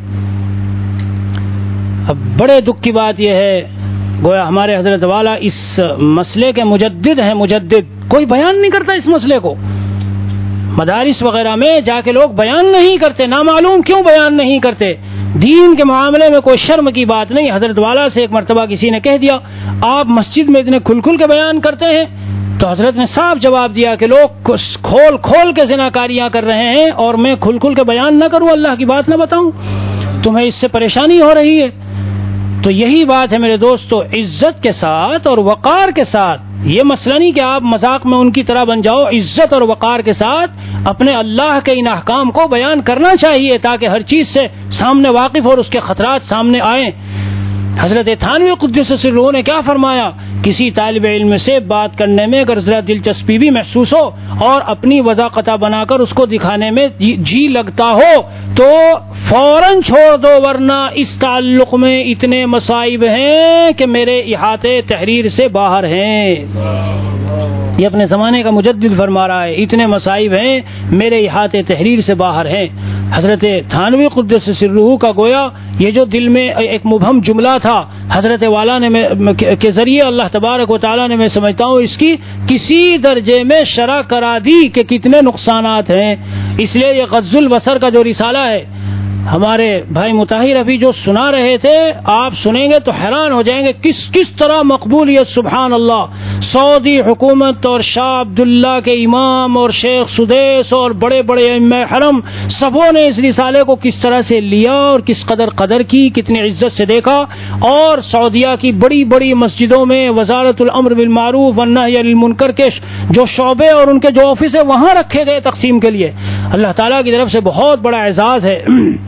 اب بڑے دکھ کی بات یہ ہے، گویا ہمارے حضرت والا اس مسئلے کے مجدد ہیں، مجدد، کوئی بیان نہیں کرتا اس مسئلے کو۔ مدارس وغیرہ میں جا کے لوگ بیان نہیں کرتے، نامعلوم کیوں بیان نہیں کرتے۔ دین کے معاملے میں کوئی شرم کی بات نہیں۔ حضرت والا سے ایک مرتبہ کسی نے کہہ دیا آپ مسجد میں اتنے کھل کھل کے بیان کرتے ہیں، تو حضرت نے صاف جواب دیا کہ لوگ کھول کھول کے زناکاریاں کر رہے ہیں اور میں کھل کھل کے بیان نہ کروں، اللہ کی بات نہ بتاؤں، تمہیں اس سے پریشانی ہو رہی ہے۔ تو یہی بات ہے میرے دوستو، عزت کے ساتھ اور وقار کے ساتھ، یہ مسئلہ نہیں کہ آپ مذاق میں ان کی طرح بن جاؤ، عزت اور وقار کے ساتھ اپنے اللہ کے ان احکام کو بیان کرنا چاہیے تاکہ ہر چیز سے سامنے واقف اور اس کے خطرات سامنے آئیں۔ حضرت تھانوی قدس سرہ نے کیا فرمایا؟ کسی طالب علم سے بات کرنے میں اگر ذرا دلچسپی بھی محسوس ہو اور اپنی وضاقتہ بنا کر اس کو دکھانے میں جی لگتا ہو تو فوراً چھوڑ دو، ورنہ اس تعلق میں اتنے مصائب ہیں کہ میرے احاطے تحریر سے باہر ہیں۔ یہ اپنے زمانے کا مجدد فرما رہا ہے، اتنے مصائب ہیں میرے احاطے تحریر سے باہر ہیں۔ حضرت تھانوی قدس سرہ کا گویا یہ جو دل میں ایک مبہم جملہ تھا حضرت والا نے کے ذریعے اللہ تبارک و تعالیٰ نے، میں سمجھتا ہوں اس کی کسی درجے میں شرح کرا دی کہ کتنے نقصانات ہیں۔ اس لیے یہ غض البصر کا جو رسالہ ہے ہمارے بھائی مطہر ابھی جو سنا رہے تھے، آپ سنیں گے تو حیران ہو جائیں گے کس طرح مقبولیت، سبحان اللہ۔ سعودی حکومت اور شاہ عبداللہ کے امام اور شیخ سدیس اور بڑے بڑے ائمہ حرم سبوں نے اس رسالے کو کس طرح سے لیا اور کس قدر کی، کتنی عزت سے دیکھا، اور سعودیہ کی بڑی بڑی مسجدوں میں وزارت الامر بالمعروف والنہی عن المنکر کے جو شعبے اور ان کے جو آفس ہے وہاں رکھے گئے تقسیم کے لیے۔ اللہ تعالیٰ کی طرف سے بہت بڑا اعزاز ہے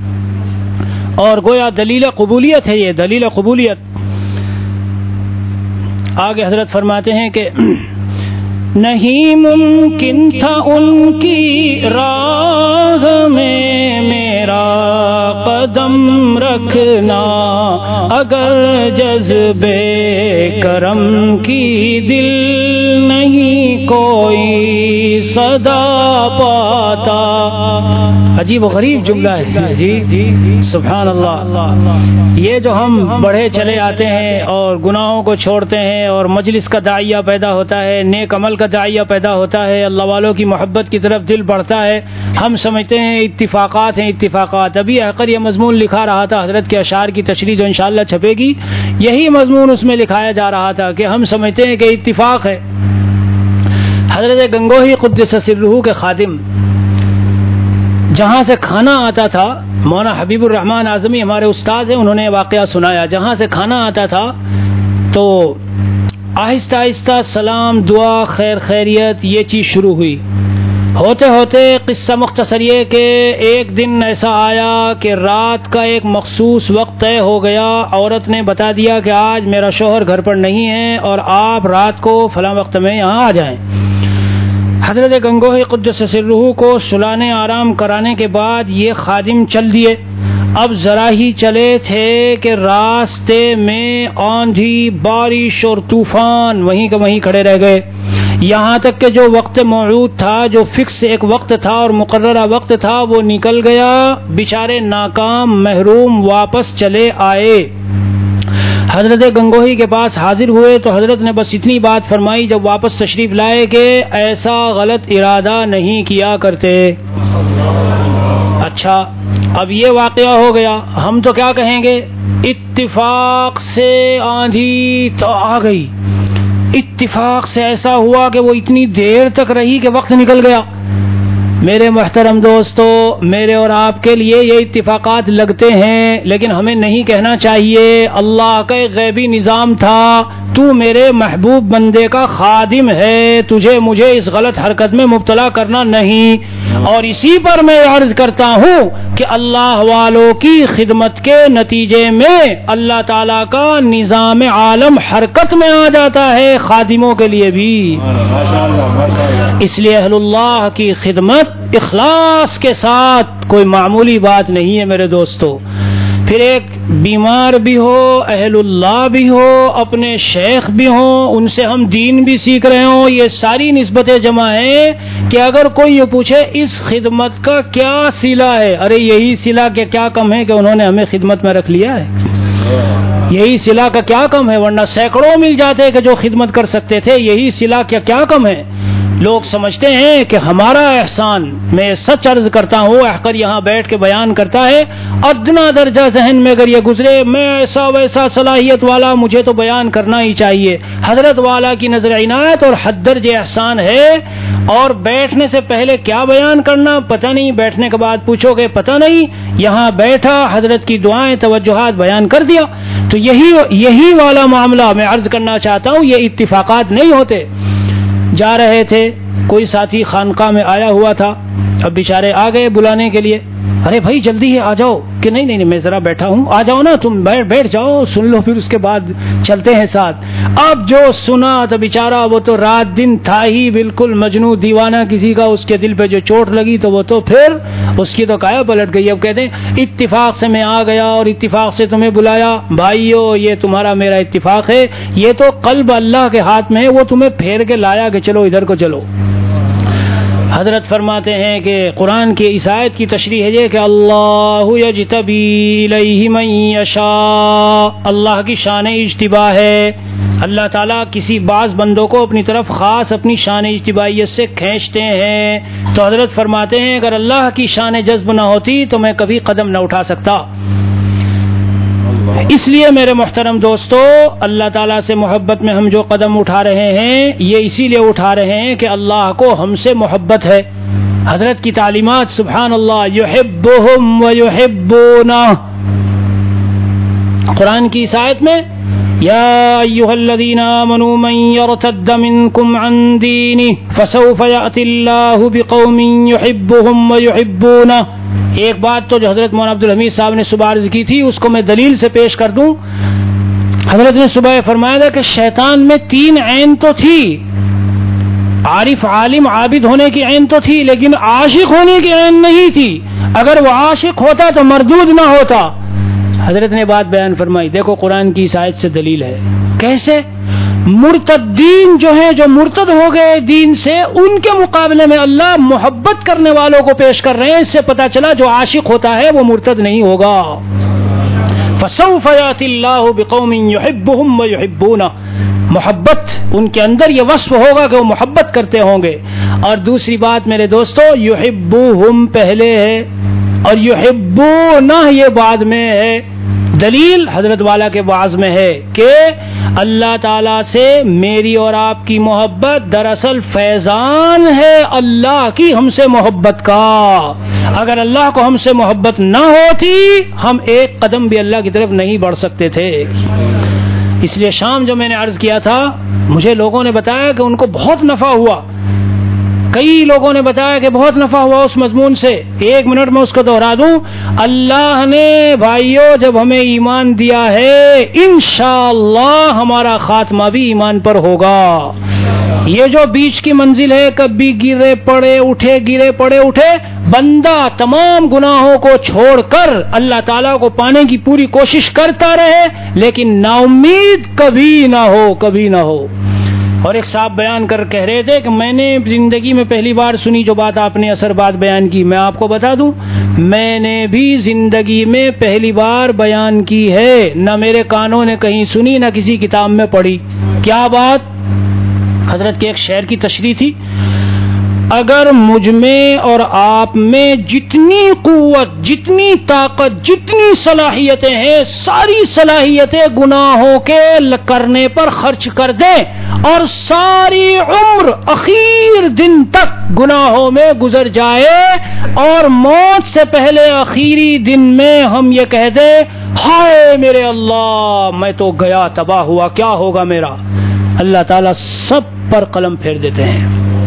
اور گویا دلیل قبولیت ہے، یہ دلیل قبولیت۔ آگے حضرت فرماتے ہیں کہ نہیں ممکن تھا ان کی راہ میں میرا قدم رکھنا، اگر جذبے کرم کی دل نہیں کوئی صدا پاتا۔ عجیب و غریب جملہ ہے جی، سبحان اللہ۔ یہ جو ہم بڑھے چلے آتے ہیں اور گناہوں کو چھوڑتے ہیں اور مجلس کا داعیہ پیدا ہوتا ہے، نیک عمل کا داعیہ پیدا ہوتا ہے، اللہ والوں کی محبت کی طرف دل بڑھتا ہے، ہم سمجھتے ہیں اتفاقات ہیں اتفاقات۔ ابھی احقر یہ مضمون لکھا رہا تھا، حضرت کے اشعار کی تشریح جو انشاءاللہ چھپے گی، یہی مضمون اس میں لکھایا جا رہا تھا کہ ہم سمجھتے ہیں کہ اتفاق ہے۔ حضرت گنگوہی قدس سرہ کے خادم جہاں سے کھانا آتا تھا، مولانا حبیب الرحمن اعظمی ہمارے استاد ہیں، انہوں نے واقعہ سنایا، جہاں سے کھانا آتا تھا تو آہستہ آہستہ سلام، دعا، خیر خیریت یہ چیز شروع ہوئی۔ ہوتے ہوتے قصہ مختصر یہ کہ ایک دن ایسا آیا کہ رات کا ایک مخصوص وقت طے ہو گیا، عورت نے بتا دیا کہ آج میرا شوہر گھر پر نہیں ہے اور آپ رات کو فلاں وقت میں یہاں آ جائیں۔ حضرت گنگوہی قدس سرہ کو سلانے آرام کرانے کے بعد یہ خادم چل دیے۔ اب ذرا ہی چلے تھے کہ راستے میں آندھی، بارش اور طوفان وہیں کا وہیں کھڑے رہ گئے، یہاں تک کہ جو وقت موعود تھا، جو فکس ایک وقت تھا اور مقررہ وقت تھا، وہ نکل گیا۔ بیچارے ناکام، محروم واپس چلے آئے۔ حضرت گنگوہی کے پاس حاضر ہوئے تو حضرت نے بس اتنی بات فرمائی جب واپس تشریف لائے کہ ایسا غلط ارادہ نہیں کیا کرتے۔ اچھا، اب یہ واقعہ ہو گیا، ہم تو کیا کہیں گے؟ اتفاق سے آندھی تو آ گئی، اتفاق سے ایسا ہوا کہ وہ اتنی دیر تک رہی کہ وقت نکل گیا۔ میرے محترم دوستو، میرے اور آپ کے لیے یہ اتفاقات لگتے ہیں، لیکن ہمیں نہیں کہنا چاہیے۔ اللہ کا ایک غیبی نظام تھا، تو میرے محبوب بندے کا خادم ہے، تجھے مجھے اس غلط حرکت میں مبتلا کرنا نہیں۔ اور اسی پر میں عرض کرتا ہوں کہ اللہ والوں کی خدمت کے نتیجے میں اللہ تعالیٰ کا نظام عالم حرکت میں آ جاتا ہے، خادموں کے لیے بھی۔ اس لیے اہل اللہ کی خدمت اخلاص کے ساتھ کوئی معمولی بات نہیں ہے میرے دوستو۔ پھر ایک بیمار بھی ہو، اہل اللہ بھی ہو، اپنے شیخ بھی ہوں، ان سے ہم دین بھی سیکھ رہے ہوں، یہ ساری نسبتیں جمع ہیں کہ اگر کوئی یہ پوچھے اس خدمت کا کیا صلہ ہے، ارے یہی صلہ کہ کیا کم ہے کہ انہوں نے ہمیں خدمت میں رکھ لیا ہے، یہی صلہ کا کیا کم ہے، ورنہ سینکڑوں مل جاتے کہ جو خدمت کر سکتے تھے، یہی صلہ کیا کم ہے۔ لوگ سمجھتے ہیں کہ ہمارا احسان، میں سچ عرض کرتا ہوں، احقر یہاں بیٹھ کے بیان کرتا ہے، ادنا درجہ ذہن میں اگر یہ گزرے میں ایسا ویسا صلاحیت والا، مجھے تو بیان کرنا ہی چاہیے۔ حضرت والا کی نظر عنایت اور حد درجہ احسان ہے، اور بیٹھنے سے پہلے کیا بیان کرنا پتہ نہیں، بیٹھنے کے بعد پوچھو گے پتہ نہیں، یہاں بیٹھا حضرت کی دعائیں توجہات بیان کر دیا۔ تو یہی والا معاملہ میں عرض کرنا چاہتا ہوں، یہ اتفاقات نہیں ہوتے۔ جا رہے تھے، کوئی ساتھی خانقاہ میں آیا ہوا تھا، اب بیچارے آ گئے بلانے کے لیے، ارے بھائی جلدی ہے آ جاؤ، کہ نہیں میں ذرا بیٹھا ہوں، آ جاؤ نا تم، بیٹھ جاؤ، سن لو، پھر اس کے بعد چلتے ہیں ساتھ۔ اب جو سنا تو بیچارہ وہ تو رات دن تھا ہی بالکل مجنوں دیوانہ کسی کا، اس کے دل پہ جو چوٹ لگی تو وہ تو پھر اس کی تو کایا پلٹ گئی۔ اب کہتے ہیں اتفاق سے میں آ گیا اور اتفاق سے تمہیں بلایا، بھائیو یہ تمہارا میرا اتفاق ہے، یہ تو قلب اللہ کے ہاتھ میں ہے، وہ تمہیں پھیر کے لایا کہ چلو ادھر کو چلو۔ حضرت فرماتے ہیں کہ قرآن کی اس آیت کی تشریح ہے کہ اللہ یجتبی الیہ من یشاء، اللہ کی شان اجتباء ہے، اللہ تعالیٰ کسی بعض بندوں کو اپنی طرف خاص اپنی شان اجتبائیت سے کھینچتے ہیں۔ تو حضرت فرماتے ہیں اگر اللہ کی شان جذب نہ ہوتی تو میں کبھی قدم نہ اٹھا سکتا۔ اس لیے میرے محترم دوستو، اللہ تعالیٰ سے محبت میں ہم جو قدم اٹھا رہے ہیں یہ اسی لیے اٹھا رہے ہیں کہ اللہ کو ہم سے محبت ہے۔ حضرت کی تعلیمات سبحان اللہ، یحبہم ویحبونہ، قرآن کی اس آیت میں یا ایھا الذین آمنوا من یرتد منکم عن دینہ فسوف یأتی اللہ بقوم یحبہم ویحبونہ۔ ایک بات تو جو حضرت مولانا عبدالحمید صاحب نے صبح عرض کی تھی اس کو میں دلیل سے پیش کر دوں۔ حضرت نے صبح فرمایا تھا کہ شیطان میں 3 عین تو تھی، عارف عالم عابد ہونے کی عین تو تھی لیکن عاشق ہونے کی عین نہیں تھی. اگر وہ عاشق ہوتا تو مردود نہ ہوتا. حضرت نے بات بیان فرمائی. دیکھو قرآن کی اس آیت سے دلیل ہے. کیسے؟ مرتدین جو ہیں، جو مرتد ہو گئے دین سے، ان کے مقابلے میں اللہ محبت کرنے والوں کو پیش کر رہے ہیں. اس سے پتا چلا جو عاشق ہوتا ہے وہ مرتد نہیں ہوگا. فسوف یأتی اللہ بقوم یحبهم ویحبونہ. محبت ان کے اندر یہ وصف ہوگا کہ وہ محبت کرتے ہوں گے. اور دوسری بات میرے دوستو، یحبوہم پہلے ہے اور یحبونہ یہ بعد میں ہے. دلیل حضرت والا کے واعظ میں ہے کہ اللہ تعالیٰ سے میری اور آپ کی محبت دراصل فیضان ہے اللہ کی ہم سے محبت کا. اگر اللہ کو ہم سے محبت نہ ہوتی ہم ایک قدم بھی اللہ کی طرف نہیں بڑھ سکتے تھے. اس لیے شام جو میں نے عرض کیا تھا، مجھے لوگوں نے بتایا کہ ان کو بہت نفع ہوا. کئی لوگوں نے بتایا کہ بہت نفع ہوا اس مضمون سے. 1 منٹ میں اس کو دہرا دوں. اللہ نے بھائیوں جب ہمیں ایمان دیا ہے، انشاءاللہ ہمارا خاتمہ بھی ایمان پر ہوگا. یہ جو بیچ کی منزل ہے، کبھی گرے پڑے اٹھے گرے پڑے اٹھے، بندہ تمام گناہوں کو چھوڑ کر اللہ تعالیٰ کو پانے کی پوری کوشش کرتا رہے لیکن نا امید کبھی نہ ہو، کبھی نہ ہو. اور ایک صاحب بیان کر کہہ رہے تھے کہ میں نے زندگی میں پہلی بار سنی جو بات آپ نے اثر بات بیان کی. میں آپ کو بتا دوں، میں نے بھی زندگی میں پہلی بار بیان کی ہے. نہ میرے کانوں نے کہیں سنی، نہ کسی کتاب میں پڑھی. کیا بات؟ حضرت کے ایک شعر کی تشریح تھی. اگر مجھ میں اور آپ میں جتنی قوت، جتنی طاقت، جتنی صلاحیتیں ہیں، ساری صلاحیتیں گناہوں کے کرنے پر خرچ کر دیں اور ساری عمر اخیر دن تک گناہوں میں گزر جائے اور موت سے پہلے آخری دن میں ہم یہ کہہ دیں، ہائے میرے اللہ میں تو گیا، تباہ ہوا، کیا ہوگا میرا؟ اللہ تعالیٰ سب پر قلم پھیر دیتے ہیں.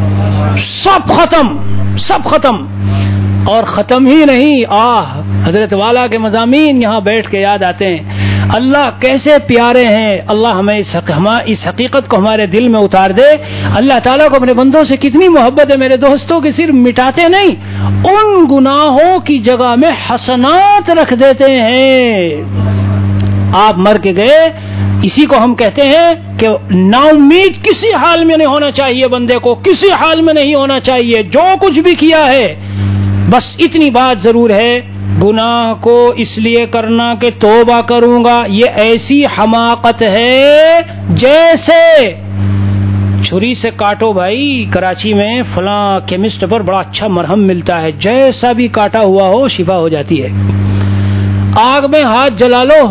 سب ختم، سب ختم. اور ختم ہی نہیں، حضرت والا کے مضامین یہاں بیٹھ کے یاد آتے ہیں. اللہ کیسے پیارے ہیں. اللہ ہمیں اس حقیقت کو ہمارے دل میں اتار دے. اللہ تعالیٰ کو اپنے بندوں سے کتنی محبت ہے میرے دوستوں، کہ صرف مٹاتے نہیں، ان گناہوں کی جگہ میں حسنات رکھ دیتے ہیں. آپ مر کے گئے، اسی کو ہم کہتے ہیں کہ نا امید کسی حال میں نہیں ہونا چاہیے. بندے کو کسی حال میں نہیں ہونا چاہیے. جو کچھ بھی کیا ہے، بس اتنی بات ضرور ہے، گناہ کو اس لیے کرنا کہ توبہ کروں گا، یہ ایسی حماقت ہے جیسے چھری سے کاٹو. بھائی کراچی میں فلاں کیمسٹ پر بڑا اچھا مرہم ملتا ہے، جیسا بھی کاٹا ہوا ہو شفا ہو جاتی ہے. آگ میں ہاتھ جلا لو،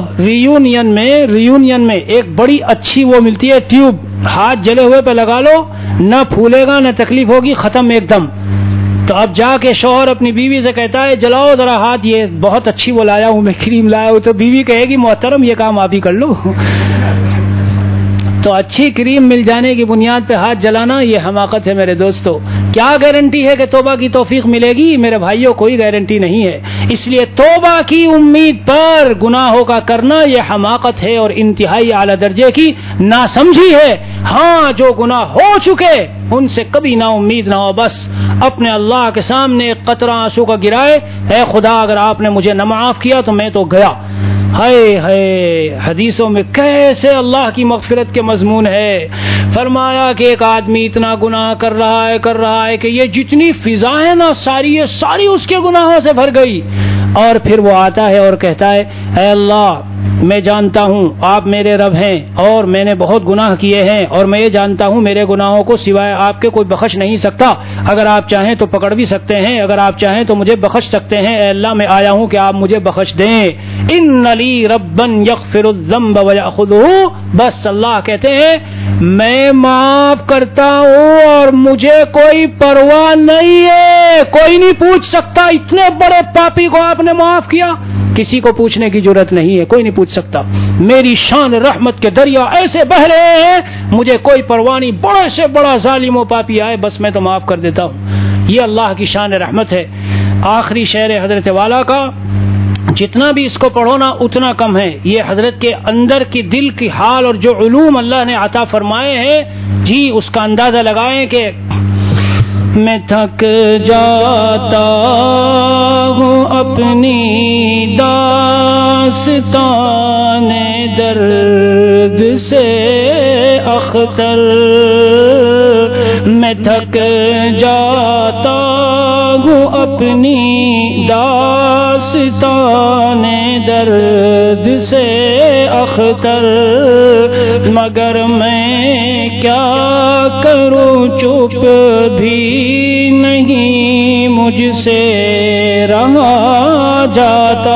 ریونین میں ایک بڑی اچھی وہ ملتی ہے ٹیوب، ہاتھ جلے ہوئے پہ لگا لو، نہ پھولے گا نہ تکلیف ہوگی، ختم ایک دم. تو اب جا کے شوہر اپنی بیوی سے کہتا ہے جلاؤ ذرا ہاتھ، یہ بہت اچھی وہ لایا ہوں میں، کریم لایا ہوں. تو بیوی کہے گی محترم یہ کام آپ ہی کر لو. تو اچھی کریم مل جانے کی بنیاد پہ ہاتھ جلانا یہ حماقت ہے میرے دوستو. کیا گارنٹی ہے کہ توبہ کی توفیق ملے گی؟ میرے بھائیوں کوئی گارنٹی نہیں ہے. اس لیے توبہ کی امید پر گناہوں کا کرنا یہ حماقت ہے اور انتہائی اعلی درجے کی ناسمجھی ہے. ہاں جو گناہ ہو چکے ان سے کبھی نا امید نہ ہو، بس اپنے اللہ کے سامنے ایک قطرہ آنسو کا گرائے، اے خدا اگر آپ نے مجھے نہ معاف کیا تو میں تو گیا. ہائے ہائے، حدیثوں میں کیسے اللہ کی مغفرت کے مضمون ہے. فرمایا کہ ایک آدمی اتنا گناہ کر رہا ہے کہ یہ جتنی فضا ہے نا ساری اس کے گناہوں سے بھر گئی. اور پھر وہ آتا ہے اور کہتا ہے اے اللہ میں جانتا ہوں آپ میرے رب ہیں اور میں نے بہت گناہ کیے ہیں، اور میں یہ جانتا ہوں میرے گناہوں کو سوائے آپ کے کوئی بخش نہیں سکتا. اگر آپ چاہیں تو پکڑ بھی سکتے ہیں، اگر آپ چاہیں تو مجھے بخش سکتے ہیں. اے اللہ میں آیا ہوں کہ آپ مجھے بخش دیں. ان لی ربا یغفر الذنب ویأخذہ. بس اللہ کہتے ہیں میں معاف کرتا ہوں اور مجھے کوئی پرواہ نہیں ہے، کوئی نہیں پوچھ سکتا اتنے بڑے پاپی کو آپ نے معاف کیا. کسی کو پوچھنے کی ضرورت نہیں ہے، کوئی نہیں پوچھ سکتا. میری شان رحمت کے دریا ایسے بہ رہے ہیں، مجھے کوئی پرواہ نہیں، بڑے سے بڑا ظالم و پاپی آئے بس میں تو معاف کر دیتا ہوں. یہ اللہ کی شان رحمت ہے. آخری شعر حضرت والا کا جتنا بھی اس کو پڑھو نا اتنا کم ہے. یہ حضرت کے اندر کی دل کی حال اور جو علوم اللہ نے عطا فرمائے ہیں جی اس کا اندازہ لگائیں کہ میں تھک جاتا ہوں اپنی داستان درد سے اختر، میں تھک جاتا ہوں اپنی داستان درد سے اختر، مگر میں کیا کروں چپ بھی نہیں مجھ سے رہا جاتا۔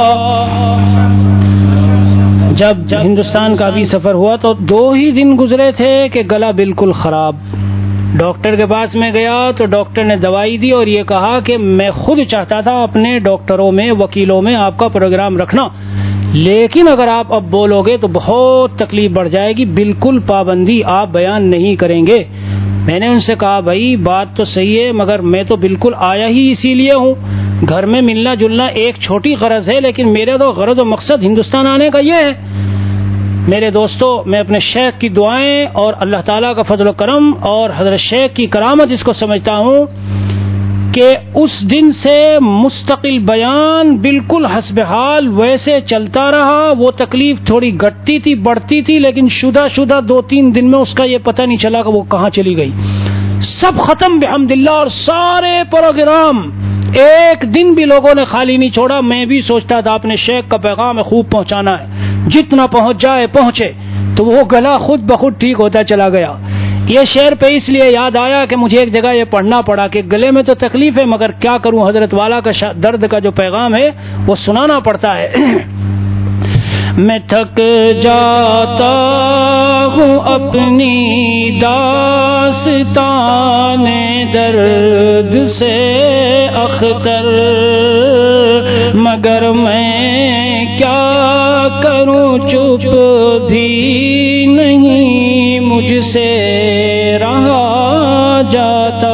جب ہندوستان کا بھی سفر ہوا تو 2 ہی دن گزرے تھے کہ گلا بالکل خراب۔ ڈاکٹر کے پاس میں گیا تو ڈاکٹر نے دوائی دی اور یہ کہا کہ میں خود چاہتا تھا اپنے ڈاکٹروں میں وکیلوں میں آپ کا پروگرام رکھنا، لیکن اگر آپ اب بولو گے تو بہت تکلیف بڑھ جائے گی، بالکل پابندی آپ بیان نہیں کریں گے۔ میں نے ان سے کہا بھائی بات تو صحیح ہے مگر میں تو بالکل آیا ہی اسی لیے ہوں، گھر میں ملنا جلنا ایک چھوٹی غرض ہے، لیکن میرے تو غرض و مقصد ہندوستان آنے کا یہ ہے۔ میرے دوستو، میں اپنے شیخ کی دعائیں اور اللہ تعالیٰ کا فضل و کرم اور حضرت شیخ کی کرامت اس کو سمجھتا ہوں کہ اس دن سے مستقل بیان بالکل حسب حال ویسے چلتا رہا۔ وہ تکلیف تھوڑی گھٹتی تھی بڑھتی تھی، لیکن شدہ 2-3 دن میں اس کا یہ پتہ نہیں چلا کہ وہ کہاں چلی گئی، سب ختم بحمداللہ، اور سارے پروگرام ایک دن بھی لوگوں نے خالی نہیں چھوڑا۔ میں بھی سوچتا تھا اپنے شیخ کا پیغام خوب پہنچانا ہے، جتنا پہنچ جائے پہنچے، تو وہ گلا خود بخود ٹھیک ہوتا چلا گیا۔ یہ شعر پہ اس لیے یاد آیا کہ مجھے ایک جگہ یہ پڑھنا پڑا کہ گلے میں تو تکلیف ہے مگر کیا کروں، حضرت والا کا درد کا جو پیغام ہے وہ سنانا پڑتا ہے۔ میں تھک جاتا ہوں اپنی داستان درد سے اختر، مگر میں کیا کروں چپ بھی نہیں مجھ سے رہا جاتا۔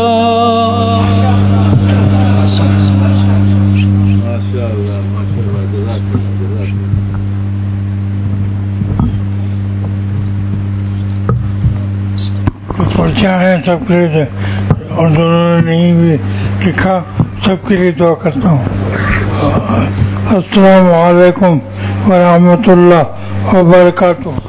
پرچہ ہے سب کے لیے اور دونوں نے نہیں بھی لکھا، سب کے لیے دعا کرتا ہوں۔ السلام علیکم ورحمۃ اللہ وبرکاتہ۔